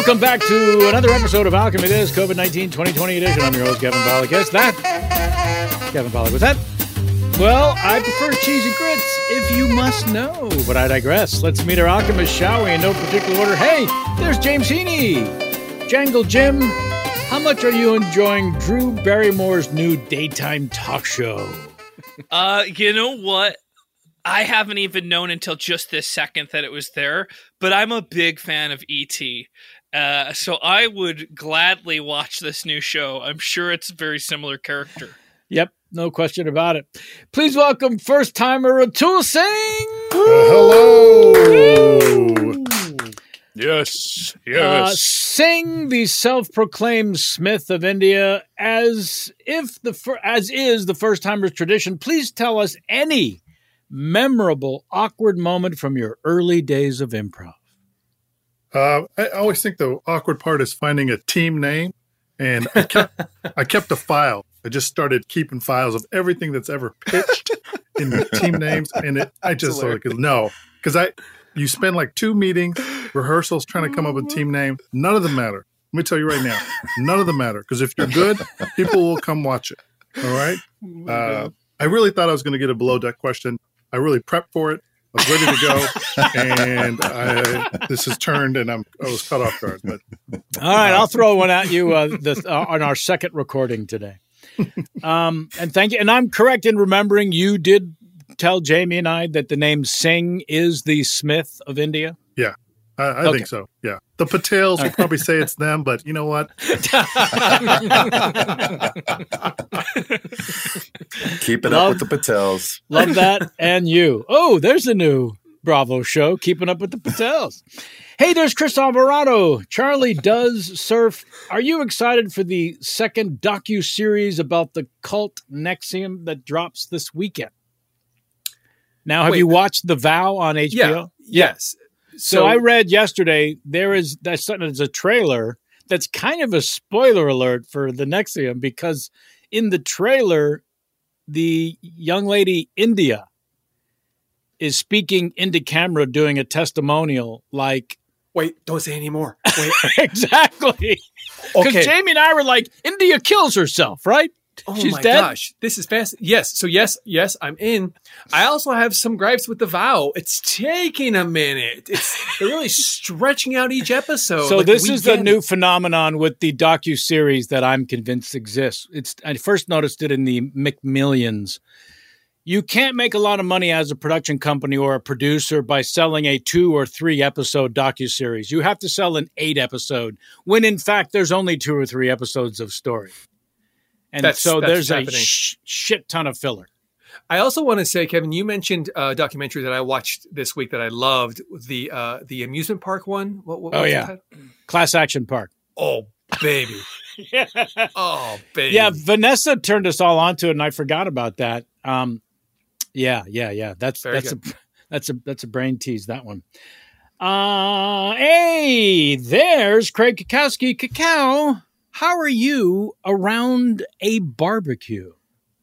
Welcome back to another episode of Alchemy This, COVID-19 2020 edition. I'm your host, Kevin Pollak. Yes, that. Kevin Pollak, was that? Well, I prefer cheesy grits, if you must know. But I digress. Let's meet our alchemists, shall we? In no particular order. Hey, there's James Heaney. Jangle Jim, how much are you enjoying Drew Barrymore's new daytime talk show? You know what? I haven't even known until just this second that it was there, but I'm a big fan of E.T., so I would gladly watch this new show. I'm sure it's a very similar character. Yep, no question about it. Please welcome first-timer Atul Singh. Hello. Yes. Singh, the self-proclaimed Smith of India, as is the first-timer's tradition. Please tell us any memorable, awkward moment from your early days of improv. I always think the awkward part is finding a team name, and I kept a file. I just started keeping files of everything that's ever pitched in the team names, and I just like no, because you spend like 2 meetings, rehearsals trying to come up with a team name. None of them matter. Let me tell you right now, none of them matter, because if you're good, people will come watch it. All right. I really thought I was going to get a below deck question. I really prepped for it. I was ready to go, and this has turned, and I was caught off guard. But all right, I'll throw one at you on our second recording today. And thank you. And I'm correct in remembering you did tell Jamie and I that the name Singh is the Smith of India. Yeah, I think so. Yeah, the Patels will probably say it's them, but you know what? Keep it up with the Patels. Love that. And you. Oh, there's a new Bravo show, Keeping Up with the Patels. Hey, there's Chris Alvarado. Charlie Does Surf. Are you excited for the second docu-series about the cult NXIVM that drops this weekend? Now, have you watched The Vow on HBO? Yeah. Yes. So I read yesterday there's a trailer that's kind of a spoiler alert for the NXIVM, because in the trailer, the young lady India is speaking into camera doing a testimonial like... Wait, don't say any more. Wait. Exactly. Because Jamie and I were like, India kills herself, right? Oh She's my dead? gosh, this is fast. Yes. So yes, I'm in. I also have some gripes with The Vow. It's taking a minute. They're really stretching out each episode. So this is the new phenomenon with the docu-series that I'm convinced exists. I first noticed it in the McMillions. You can't make a lot of money as a production company or a producer by selling a 2 or 3 episode docu-series. You have to sell an 8 episode, when in fact there's only 2 or 3 episodes of story. And that's there's a shit ton of filler. I also want to say, Kevin, you mentioned a documentary that I watched this week that I loved, the amusement park one. What was the title? Class Action Park. Oh, baby. Oh, baby. Yeah, Vanessa turned us all onto it, and I forgot about that. Yeah. That's a brain tease, that one. Hey, there's Craig Kakowski. Cacao, how are you around a barbecue?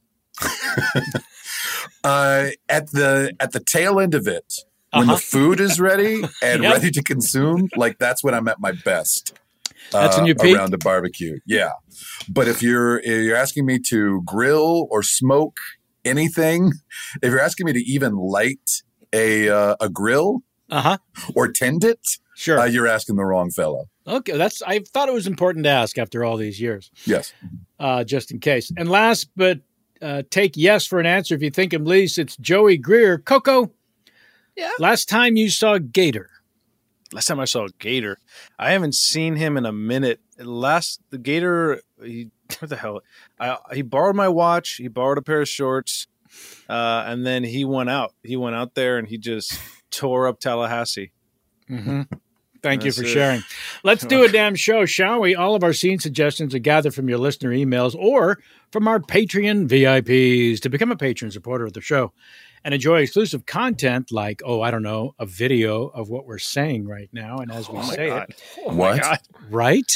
At the tail end of it, when the food is ready and ready to consume, like that's when I'm at my best. That's when you peak? Around a barbecue. Yeah. But if you're asking me to grill or smoke anything, if you're asking me to even light a grill or tend it, sure, you're asking the wrong fellow. Okay, I thought it was important to ask after all these years. Yes. Just in case. And last, but take yes for an answer if you think him least, it's Joey Greer. Coco, last time you saw Gator? Last time I saw a Gator, I haven't seen him in a minute. The Gator, what the hell? He borrowed my watch. He borrowed a pair of shorts, and then he went out. He went out there and he just tore up Tallahassee. Mm-hmm. Thank you for sharing. Let's do a damn show, shall we? All of our scene suggestions are gathered from your listener emails or from our Patreon VIPs. To become a patron supporter of the show and enjoy exclusive content like, a video of what we're saying right now. And as we say it. What? Right?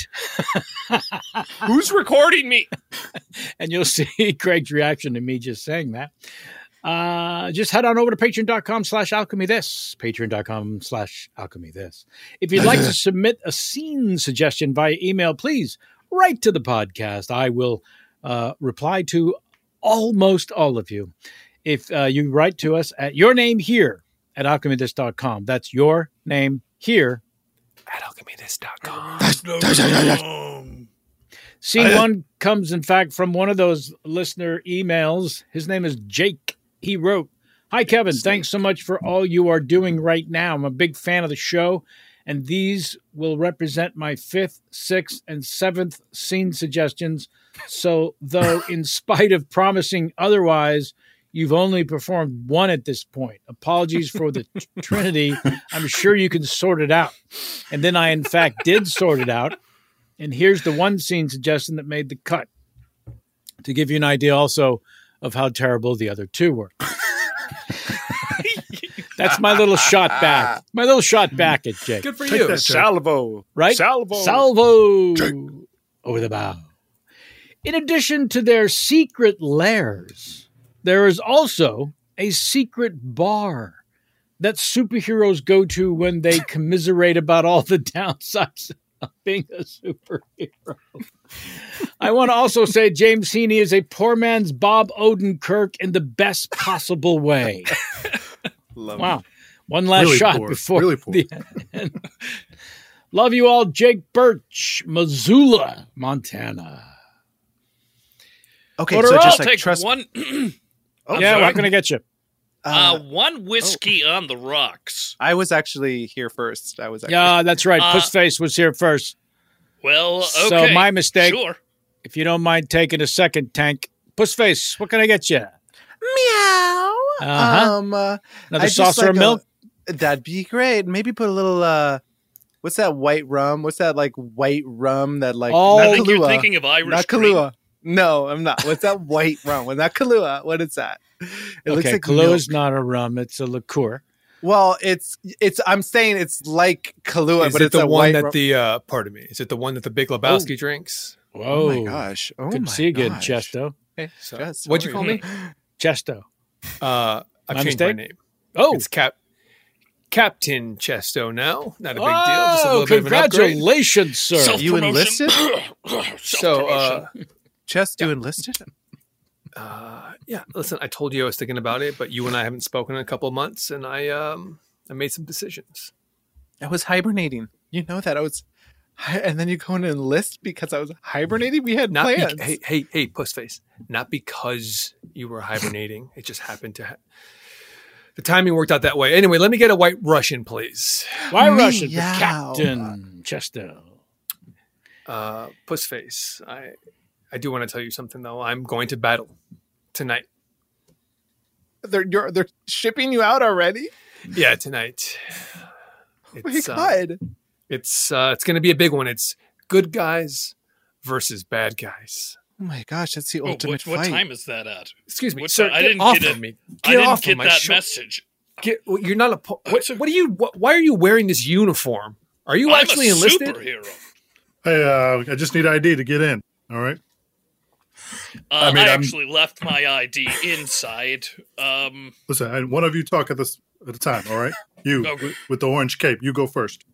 Who's recording me? And you'll see Craig's reaction to me just saying that. Just head on over to patreon.com/alchemythis. Patreon.com/alchemythis. If you'd like to submit a scene suggestion via email, please write to the podcast. I will reply to almost all of you. If you write to us at yournamehere@alchemythis.com. That's your name here at alchemythis.com. Scene one comes, in fact, from one of those listener emails. His name is Jake. He wrote, "Hi, Kevin. Thanks so much for all you are doing right now. I'm a big fan of the show, and these will represent my 5th, 6th, and 7th scene suggestions. So, though, in spite of promising otherwise, you've only performed one at this point. Apologies for the Trinity. I'm sure you can sort it out." And then I, in fact, did sort it out. And here's the one scene suggestion that made the cut, to give you an idea also of how terrible the other two were. That's my little shot back. My little shot back at Jake. Good for you. Salvo. Right? Salvo. Over the bow. In addition to their secret lairs, there is also a secret bar that superheroes go to when they commiserate about all the downsides of being a superhero. I want to also say James Heaney is a poor man's Bob Odenkirk in the best possible way. Wow. It. One last really shot poor. before Really poor. the end. Love you all, Jake Birch, Missoula, Montana. Okay, I'll so just like take trust. one. Yeah, what can I get you? One whiskey on the rocks. I was actually here first. Yeah, that's right. Pussface was here first. Well, okay. So my mistake. Sure. If you don't mind taking a second, Tank. Pussface, what can I get you? Meow. Another I saucer of milk? That'd be great. Maybe put a little. What's that white rum? What's that like white rum that like? Oh, I not think Kahlua. you're thinking of Irish Not cream. Kahlua. No, I'm not. What's that white rum? Well, not Kahlua. What is that? It looks like Kahlua is milk. not a rum; it's a liqueur. Well, it's. I'm saying it's like Kahlua, Is but it it's the a one white that rum. the pardon me? Is it the one that the Big Lebowski drinks? Whoa! Oh my gosh! Oh Good my to see you again, gosh. Chesto. Hey, So, Jess, what'd you how call are me? Chesto. I've My changed mistake? my name. Oh, It's Captain Chesto now. Not a big deal. Just a little bit of an upgrade. congratulations, sir. You Self-promotion. enlisted? So, Chess, you enlisted? yeah. Listen, I told you I was thinking about it, but you and I haven't spoken in a couple of months, and I made some decisions. I was hibernating. You know that I was, and then you go and enlist because I was hibernating. We had Not plans. hey, pussface. Not because you were hibernating. It just happened to. The timing worked out that way. Anyway, let me get a White Russian, please. Why Russian for Meow. Captain Chesto? Pussface. I do want to tell you something though. I'm going to battle tonight. They're shipping you out already. Yeah, tonight. Oh my God. It's going to be a big one. It's good guys versus bad guys. Oh my gosh, that's the Oh, ultimate what fight. time is that at? Excuse me, What sir. time? I Get didn't off get of it. me. I Get didn't off get of my that shoulder. message. You're not a. What are you? Why are you wearing this uniform? Are you actually I'm a enlisted? superhero. Hey, I just need ID to get in. All right. I I'm- actually left my ID inside. Listen, one of you talk at a time. All right. You Okay. with the orange cape. You go first.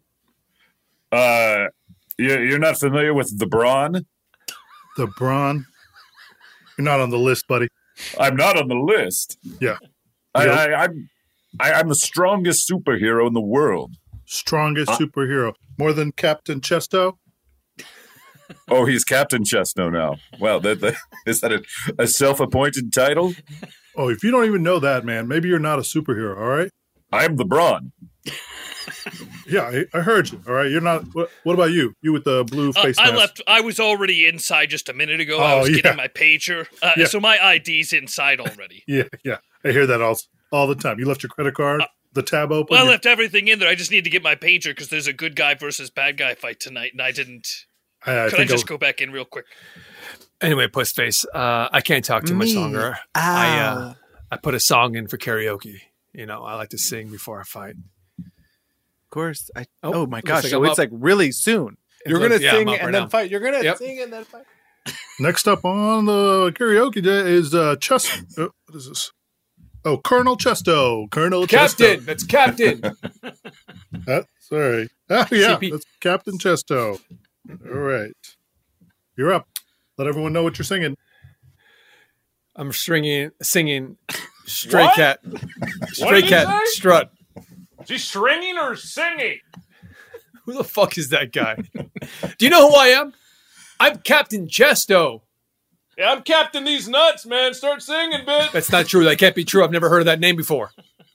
You're not familiar with the Brawn? The Braun. You're not on the list, buddy. I'm not on the list. Yeah. I'm the strongest superhero in the world. Strongest superhero. More than Captain Chesto? Oh, he's Captain Chesto now. Wow, is that a self-appointed title? Oh, if you don't even know that, man, maybe you're not a superhero, all right? I'm the Brawn. Yeah, I heard you, all right? You're not... What about you? You with the blue face I mask. left. I was already inside just a minute ago. I Oh, was yeah. getting my pager, Yeah. so my ID's inside already. Yeah. I hear that all the time. You left your credit card, the tab open. Well, I you- left everything in there. I just need to get my pager because there's a good guy versus bad guy fight tonight, and I didn't. I Could I think just go back in real quick? Anyway, pussface. I can't talk too much longer. I put a song in for karaoke. You know, I like to sing before I fight. Of course. Oh, Oh my looks gosh. like So I'm it's up. like really soon. You're looks- going to yeah, I'm sing up and right then now. fight. You're going to Yep. sing and then fight. Next up on the karaoke day is Chester. What is this? Oh, Colonel Chesto. Captain. That's Captain. Sorry. Oh, yeah, CP. that's Captain Chesto. All right. You're up. Let everyone know what you're singing. I'm singing Stray What? Cat. Stray did you Cat say? Strut. Is he stringing or singing? Who the fuck is that guy? Do you know who I am? I'm Captain Chesto. Yeah, I'm Captain These Nuts, man. Start singing, bitch. That's not true. That can't be true. I've never heard of that name before.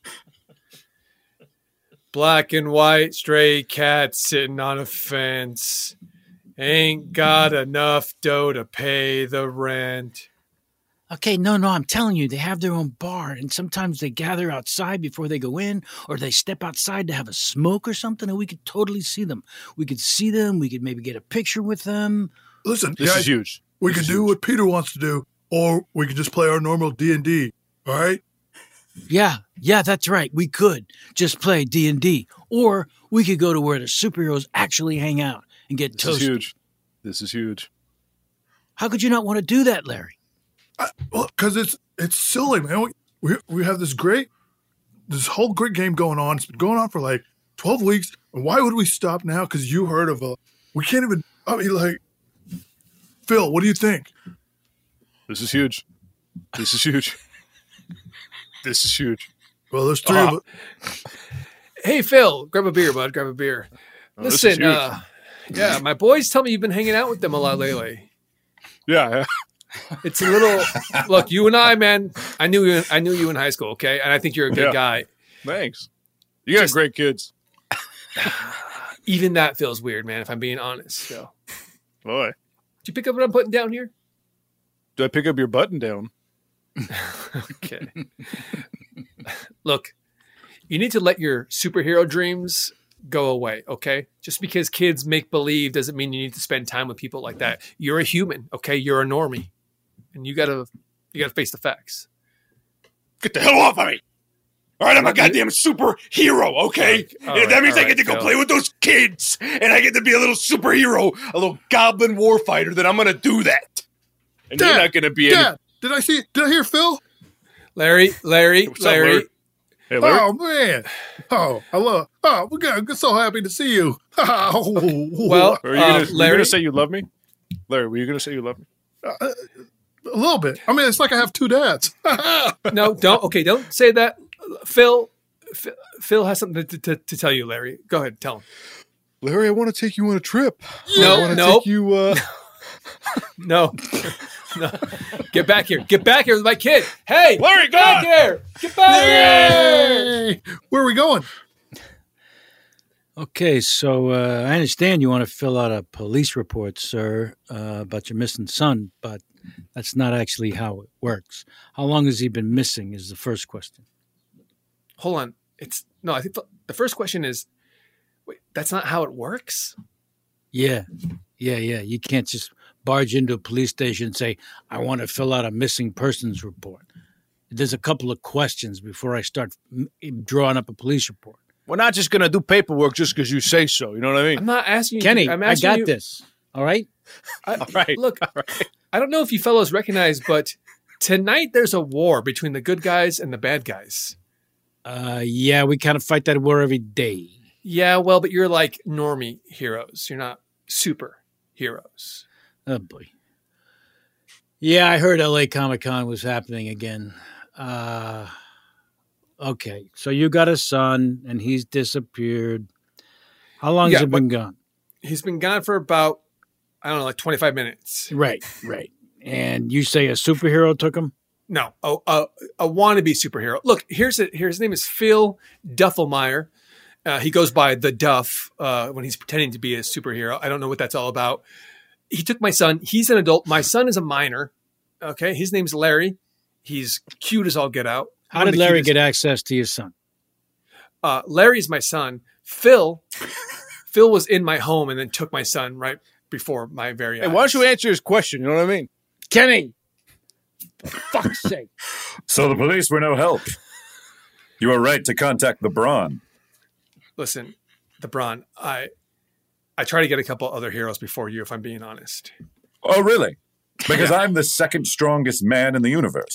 Black and white stray cat sitting on a fence. Ain't got enough dough to pay the rent. Okay, no, I'm telling you, they have their own bar, and sometimes they gather outside before they go in, or they step outside to have a smoke or something, and we could totally see them. We could see them. We could maybe get a picture with them. Listen, This guys, is huge. we could do what Peter wants to do, or we could just play our normal D&D. All right? Yeah, that's right. We could just play D&D, or we could go to where the superheroes actually hang out and get This toasted. is huge. This is huge. How could you not want to do that, Larry? Well, because it's silly, man. We have this whole great game going on. It's been going on for like 12 weeks. And why would we stop now? Because you heard of we can't even, Phil, what do you think? This is huge. This is huge. This is huge. Well, there's three of us. Hey, Phil, grab a beer, bud. Grab a beer. Oh, this Listen, is huge. my boys tell me you've been hanging out with them a lot lately. Yeah. It's a little look. You and I, man. I knew you in high school. Okay, and I think you're a good Yeah. guy. Thanks. You got great kids. Even that feels weird, man. If I'm being honest. So, Boy. did you pick up what I'm putting down here? Do I pick up your button down? Okay. Look, you need to let your superhero dreams go away, okay? Just because kids make believe doesn't mean you need to spend time with people like that. You're a human, okay? You're a normie. And you gotta face the facts. Get the hell off of me! All right, I'm a goddamn superhero, okay? That means I get to go play with those kids, and I get to be a little superhero, a little goblin warfighter. Then I'm gonna do that, and you're not gonna be Dad, did I hear Phil? Larry. What's up, Larry? Hey, Larry. Oh, man. We're so happy to see you. Well, Were you gonna Larry, say you love me? Larry, were you going to say you love me? A little bit. I mean, it's like I have two dads. no, don't say that. Phil has something to tell you, Larry. Go ahead, tell him. Larry, I want to take you on a trip. No. Take you, No. Get back here. Get back here with my kid. Hey, Larry, get back here. Get back here. Yay! Where are we going? Okay, so I understand you want to fill out a police report, sir, about your missing son, but that's not actually how it works. How long has he been missing is the first question. Hold on. I think the first question is, wait, that's not how it works? Yeah. You can't just barge into a police station and say, I want to fill out a missing persons report. There's a couple of questions before I start drawing up a police report. we're not just going to do paperwork just because you say so. You know what I mean? I'm not asking you. Kenny, I'm I asking got you, this. All right? All right. Look, All right. I don't know if you fellows recognize, but tonight there's a war between the good guys and the bad guys. Yeah, we kind of fight that war every day. Yeah, well, but you're like normie heroes. You're not super heroes. Oh, boy. Yeah, I heard LA Comic-Con was happening again. Okay, so you got a son, and he's disappeared. How long has he been gone? He's been gone for about, I don't know, like 25 minutes. Right. And you say a superhero took him? No, a wannabe superhero. Look, his name is Phil Duffelmeyer. He goes by the Duff when he's pretending to be a superhero. I don't know what that's all about. He took my son. He's an adult. My son is a minor. Okay, his name's Larry. He's cute as all get out. How did Larry get access to your son? Larry's my son. Phil was in my home and then took my son right before my very eyes. Hey, why don't you answer his question? You know what I mean? Kenny! For fuck's sake. So the police were no help. You were right to contact the Brawn. Listen, the Brawn, I try to get a couple other heroes before you, if I'm being honest. Oh, really? Because I'm the second strongest man in the universe.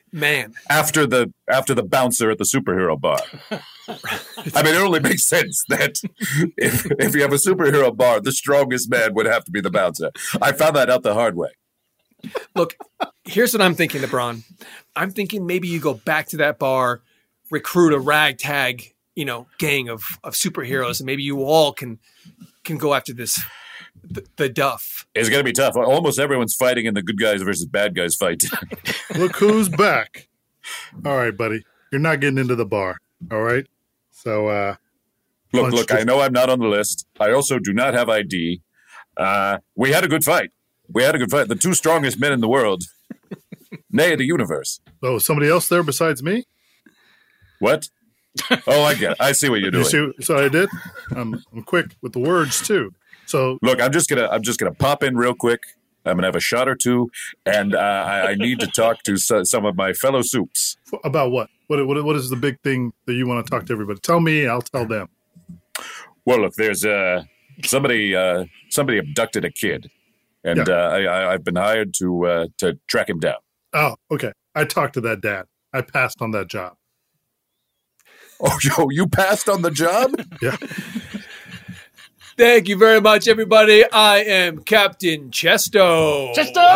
man. After the bouncer at the superhero bar. I mean, it only makes sense that if you have a superhero bar, the strongest man would have to be the bouncer. I found that out the hard way. Look, here's what I'm thinking, LeBron. I'm thinking maybe you go back to that bar, recruit a ragtag, gang of superheroes, and maybe you all can go after the Duff. It's going to be tough. Almost everyone's fighting in the good guys versus bad guys fight. Look who's back. All right, buddy. You're not getting into the bar. All right? So, Look, I know I'm not on the list. I also do not have ID. We had a good fight. The two strongest men in the world. Nay, the universe. Oh, somebody else there besides me? What? Oh, I get it. I see what you're doing. You see what I did? I'm quick with the words, too. So look, I'm just gonna pop in real quick. I'm gonna have a shot or two, and I need to talk to some of my fellow soups. About what? What is the big thing that you want to talk to everybody? Tell me, I'll tell them. Well, look, there's somebody abducted a kid, and I've been hired to track him down. Oh, okay. I talked to that dad. I passed on that job. Oh, you passed on the job? Yeah. Thank you very much, everybody. I am Captain Chesto.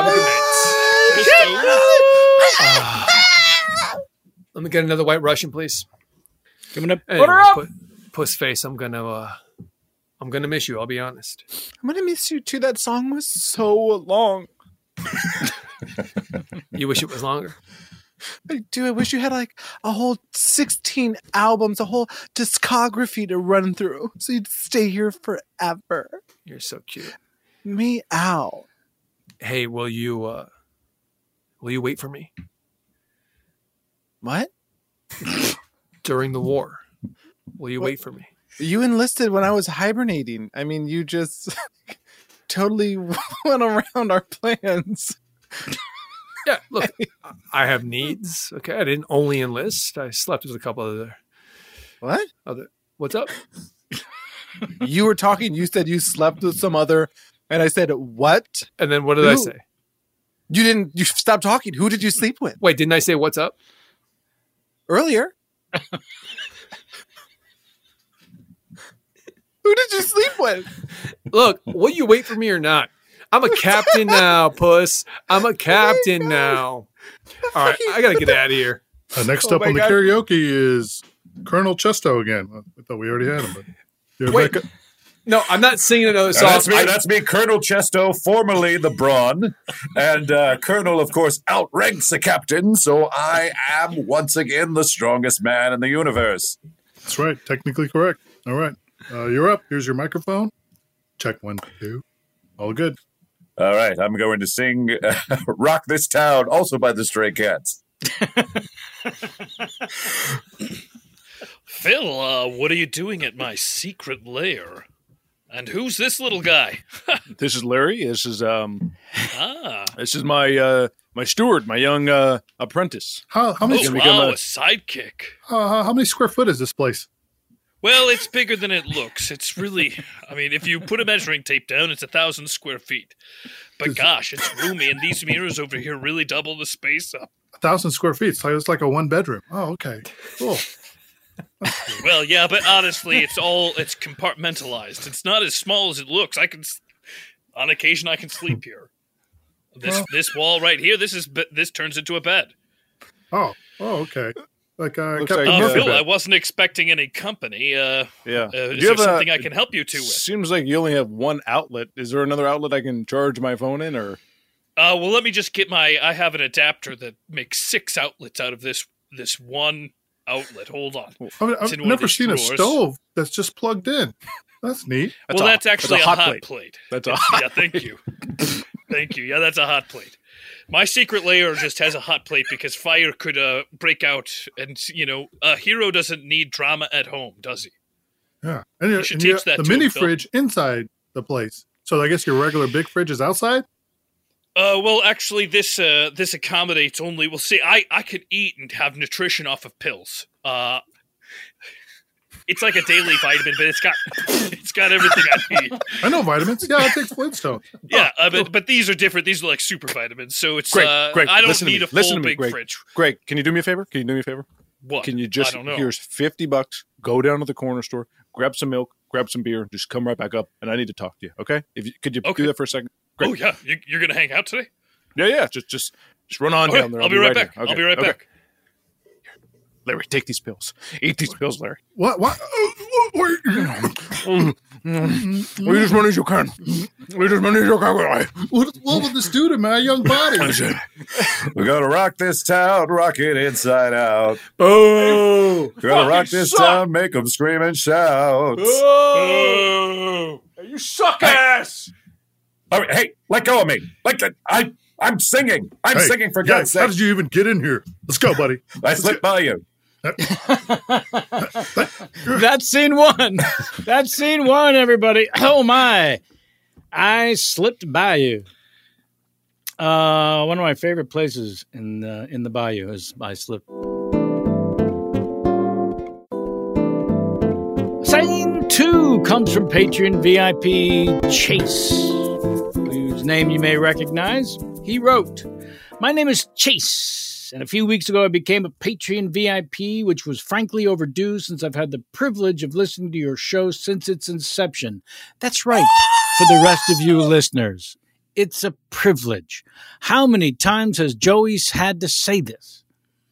Let me get another White Russian, please. Give me Puss face. I'm gonna miss you. I'll be honest. I'm gonna miss you too. That song was so long. You wish it was longer? I do. I wish you had like a whole 16 albums, a whole discography to run through, so you'd stay here forever. You're so cute. Meow. Hey, will you wait for me? What? During the war, will you wait for me? You enlisted when I was hibernating. I mean, you just totally went around our plans. Yeah, look, I have needs. Okay, I didn't only enlist. I slept with a couple other. What? What's up? You were talking. You said you slept with some other, and I said what? And then what did I say? You didn't. You stopped talking. Who did you sleep with? Wait, didn't I say what's up earlier? Who did you sleep with? Look, will you wait for me or not? I'm a captain now, puss. I'm a captain now. All right, I got to get out of here. Next up on the karaoke is Colonel Chesto again. I thought we already had him. But wait, no, I'm not singing another song. That's me, Colonel Chesto, formerly the Brawn. And Colonel, of course, outranks the captain, so I am once again the strongest man in the universe. That's right. Technically correct. All right. You're up. Here's your microphone. Check 1, 2. All good. All right, I'm going to sing Rock This Town, also by the Stray Cats. Phil, what are you doing at my secret lair? And who's this little guy? This is Larry. This is this is my steward, my young apprentice. How many? A sidekick. How many square foot is this place? Well, it's bigger than it looks. It's really, I mean, if you put a measuring tape down, it's 1,000 square feet. But gosh, it's roomy, and these mirrors over here really double the space up. 1,000 square feet. So it's like a 1-bedroom. Oh, okay. Cool. Well, yeah, but honestly, it's compartmentalized. It's not as small as it looks. On occasion, I can sleep here. This wall right here, this turns into a bed. Oh, okay. Like Phil, I wasn't expecting any company. Is there something I can help you two with? Seems like you only have one outlet. Is there another outlet I can charge my phone in, or? Well, let me just get I have an adapter that makes 6 outlets out of this one outlet. Hold on. I've never seen a stove that's just plugged in. That's neat. That's actually a hot plate. That's a yeah. Thank you. Thank you. Yeah, that's a hot plate. My secret lair just has a hot plate because fire could break out, and a hero doesn't need drama at home, does he? Yeah, and you should teach that. The mini fridge inside the place. So I guess your regular big fridge is outside. Well, actually, this accommodates only. Well, see, I could eat and have nutrition off of pills. It's like a daily vitamin, but it's got everything I need. I know vitamins. Yeah, it takes Flintstone. Yeah, but these are different. These are like super vitamins. So it's Greg, I don't listen to need me. a full big Greg. fridge. Greg, can you do me a favor? What? Can you just, I don't know. here's $50, go down to the corner store, grab some milk, grab some beer, just come right back up, and I need to talk to you, okay? Could you do that for a second? Greg. Oh, yeah. You're going to hang out today? Yeah, just run on down there. I'll be right back. Okay. I'll be right back. Larry, take these pills. Eat these pills, Larry. What? We just run as you can. What will this do to my young body? We're gonna rock this town, rock it inside out. Boo! We're gonna rock this town, make them scream and shout. Oh, you suck ass! All right, hey, let go of me. I'm singing. I'm singing for God's sake. How did you even get in here? Let's go, buddy. I slipped by you. That's scene one. That's scene one, everybody. Oh my! I slipped by you. One of my favorite places in the bayou is I slipped. Scene two comes from Patreon VIP Chase, whose name you may recognize. He wrote, "My name is Chase. And a few weeks ago, I became a Patreon VIP, which was frankly overdue since I've had the privilege of listening to your show since its inception. That's right, for the rest of you listeners. It's a privilege. How many times has Joey had to say this?"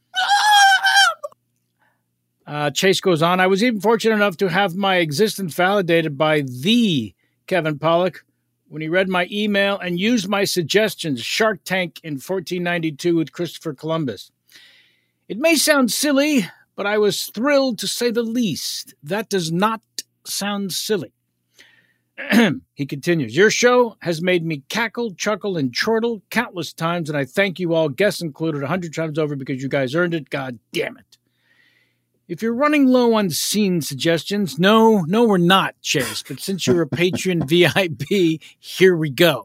Chase goes on, "I was even fortunate enough to have my existence validated by the Kevin Pollak when he read my email and used my suggestions, Shark Tank in 1492 with Christopher Columbus. It may sound silly, but I was thrilled to say the least. That does not sound silly." He continues, "Your show has made me cackle, chuckle, and chortle countless times, and I thank you all, guests included, 100 times over because you guys earned it. God damn it. If you're running low on scene suggestions, no, we're not, Chase. But since you're a Patreon VIP, here we go.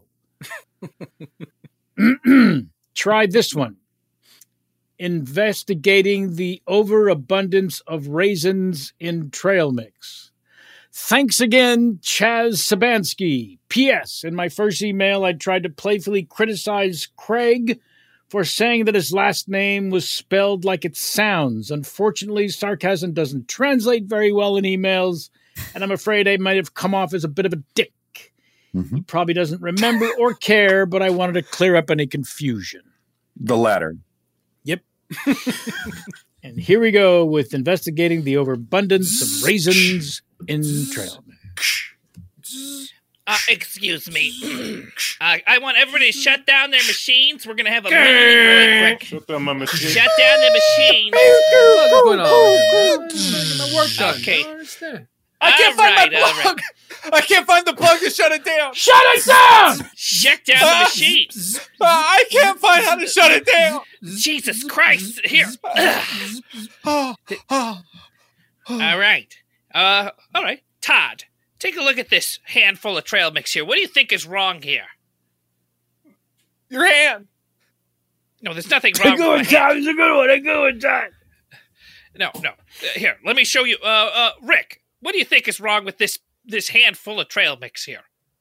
Try this one. Investigating the overabundance of raisins in trail mix. Thanks again, Chaz Sabansky. P.S. In my first email, I tried to playfully criticize Craig for saying that his last name was spelled like it sounds. Unfortunately, sarcasm doesn't translate very well in emails, and I'm afraid I might have come off as a bit of a dick. He probably doesn't remember or care, but I wanted to clear up any confusion." The latter. Yep. And here we go with investigating the overabundance of raisins in trail mix. Excuse me. I want everybody to shut down their machines. We're going to have a meeting really quick. Shut down my machine. Shut down the machine. What's going on? My work done. Okay. I don't understand. I can't find my plug. I can't find the plug to shut it down. Shut it down! Shut down the machine. I can't find how to shut it down. Jesus Christ. Here. All right. All right. Todd, take a look at this handful of trail mix here. What do you think is wrong here? Your hand. No, there's nothing wrong with my hand. It's a good one. A good one, Todd. No. Here, let me show you. Rick, what do you think is wrong with this handful of trail mix here?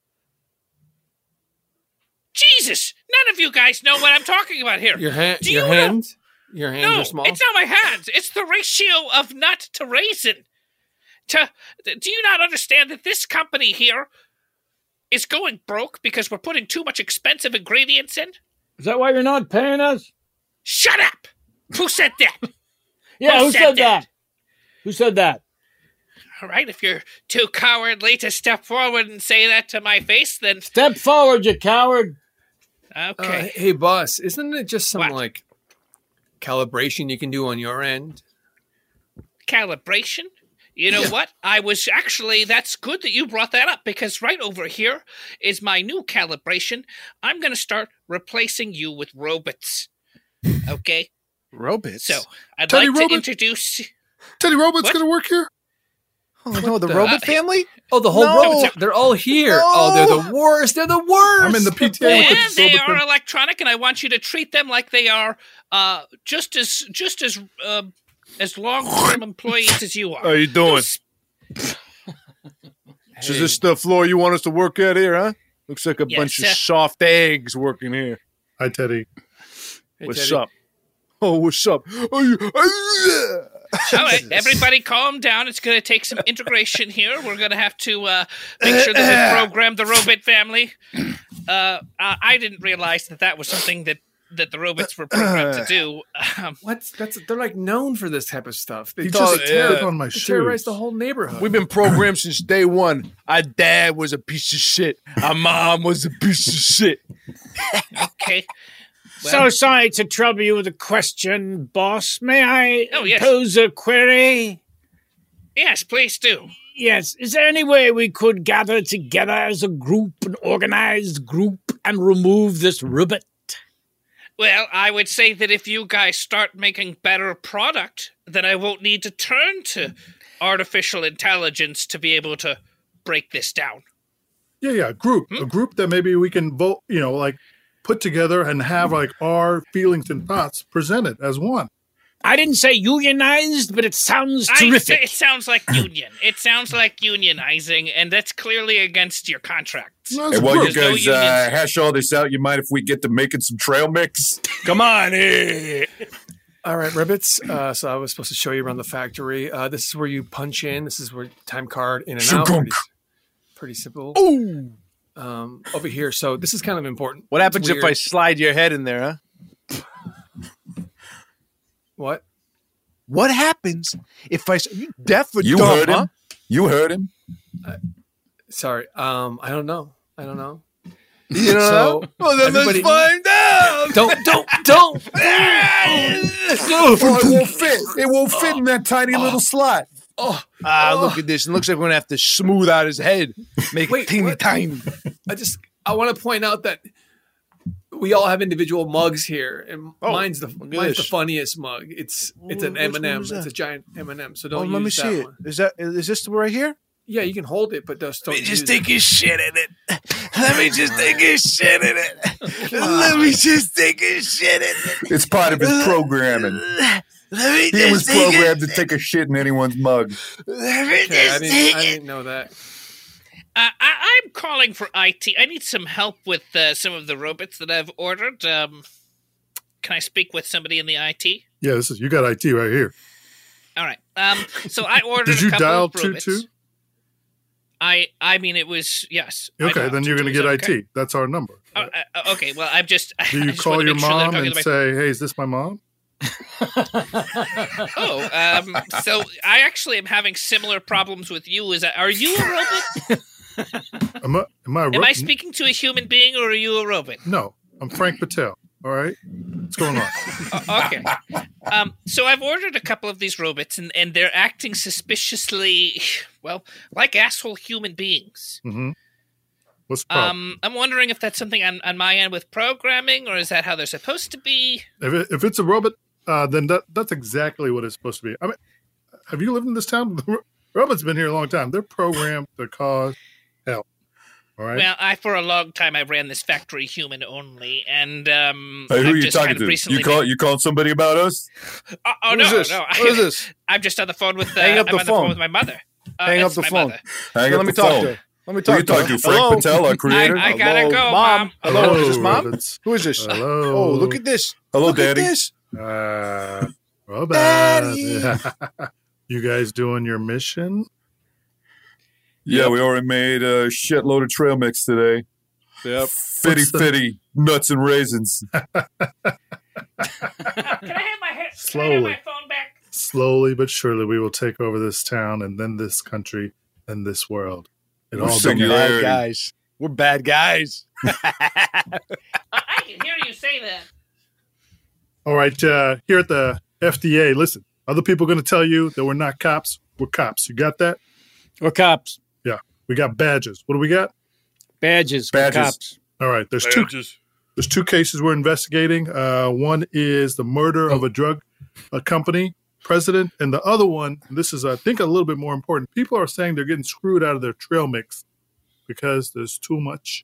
Jesus! None of you guys know what I'm talking about here. Your hand. Do you Your know? hands. Your hands No, are small. it's not my hands. It's the ratio of nut to raisin. Do you not understand that this company here is going broke because we're putting too much expensive ingredients in? Is that why you're not paying us? Shut up! Who said that? Yeah, who said that? Who said that? All right, if you're too cowardly to step forward and say that to my face, then... Step forward, you coward. Okay. Hey, boss, isn't it just some, What? like, calibration you can do on your end? Calibration? You know what? That's good that you brought that up, because right over here is my new calibration. I'm going to start replacing you with robots. Okay? Robots? So, I'd Teddy like to Robot? introduce... Teddy Robot's What? going to work here? Oh, no, the robot family? Oh, the whole No. robot. They're all here. No. Oh, they're the worst. They're the worst. I'm in the PTA And with the they Robot are family. electronic, and I want you to treat them like they are just as long-term employees as you are. How you doing? So is this the floor you want us to work at here, huh? Looks like a Yes, bunch sir. of soft eggs working here. Hi, Teddy. Hey, What's Teddy. up? Oh, what's up? All right, everybody calm down. It's going to take some integration here. We're going to have to make sure that we program the Robot family. I didn't realize that was something that the robots were programmed to do. They're like known for this type of stuff. They He thought- just yeah. stepped on my they terrorize shoes. the whole neighborhood. We've been programmed since day one. Our dad was a piece of shit. Our mom was a piece of shit. Okay. So sorry to trouble you with a question, boss. May I Oh, yes. pose a query? Yes, please do. Yes. Is there any way we could gather together as a group, an organized group, and remove this robot? Well, I would say that if you guys start making better product, then I won't need to turn to artificial intelligence to be able to break this down. Yeah, a group that maybe we can vote, like put together and have like our feelings and thoughts presented as one. I didn't say unionized, but it sounds terrific. It sounds like union. It sounds like unionizing, and that's clearly against your contracts. Well, And while you There's no guys unions. hash all this out, you mind if we get to making some trail mix? Come on, hey. All right, Ribbits. So I was supposed to show you around the factory. This is where you punch in. This is where time card in and out. Shugunk. Pretty simple. Ooh. Over here. So this is kind of important. What happens It's if I weird. slide your head in there, huh? What? What happens if I... You deaf or You dumb, heard huh? him. You heard him. Sorry. I don't know. You know? So, Well, then let's everybody- find out. Don't. Oh, it won't fit. It won't fit in that tiny little slot. Look at this. It looks like we're going to have to smooth out his head. Make Wait, it teeny what? tiny. I want to point out that we all have individual mugs here, and Oh, mine's the look at mine's the this. funniest mug. It's an Which one M&M. is It's that? a giant M&M. So Oh, don't let me use see that it. one. Is this right here? Yeah, you can hold it, but just don't use it. a shit in it. Let me just take a shit in it. Let me just take a shit in it. It's part of his programming. Let me He was programmed to take a shit in anyone's mug. Okay, I didn't know that. I'm calling for IT. I need some help with some of the robots that I've ordered. Can I speak with somebody in the IT? Yeah, you got IT right here. All right. So I ordered Did you a couple dial of robots. 22? I mean, it was, yes. I Okay, dialed then you're going to 22. get Is that okay? IT. That's our number. Okay, well, I'm just. Do you call your mom and say, "Hey, is this my mom?" So I actually am having similar problems with you. Are you a robot? Am I a Am I robot? speaking to a human being, or are you a robot? No, I'm Frank Patel. All right, what's going on? Okay. So I've ordered a couple of these robots, and they're acting suspiciously, well, like asshole human beings. Mm-hmm. What's the problem? I'm wondering if that's something on my end with programming, or is that how they're supposed to be? If it's a robot, then that's exactly what it's supposed to be. I mean, have you lived in this town? The robot's been here a long time. They're programmed to cause hell. All right. Well, for a long time I ran this factory human only, and Hey, who I've are you just talking kind of to? recently You calling somebody about us? Oh Who no, is this? no! What is this? I'm just on the phone with. Hang up I'm the on the phone phone. with my mother. Hang up It's the my phone. mother. Hang Let up me the talk phone. to her. Let me Who talk you talking to? Frank Hello? Patel, our creator? I gotta Hello, go, Mom. Mom. Hello, is this Mom? Robots. Who is this? Hello. Oh, look at this. Hello, Look Daddy. at this. Robot. Daddy. You guys doing your mission? Yeah, we already made a shitload of trail mix today. Yep. Fitty nuts and raisins. Can I have my Slowly. phone back? Slowly but surely, we will take over this town and then this country and this world. It all Singular. begins. Bad guys. We're bad guys. I can hear you say that. All right, here at the FDA, listen, other people are going to tell you that we're not cops. We're cops. You got that? We're cops. Yeah. We got badges. What do we got? Badges. We're Badges. cops. All right. There's two cases we're investigating. One is the murder of a drug company president, and the other one, and this is, I think, a little bit more important. People are saying they're getting screwed out of their trail mix because there's too much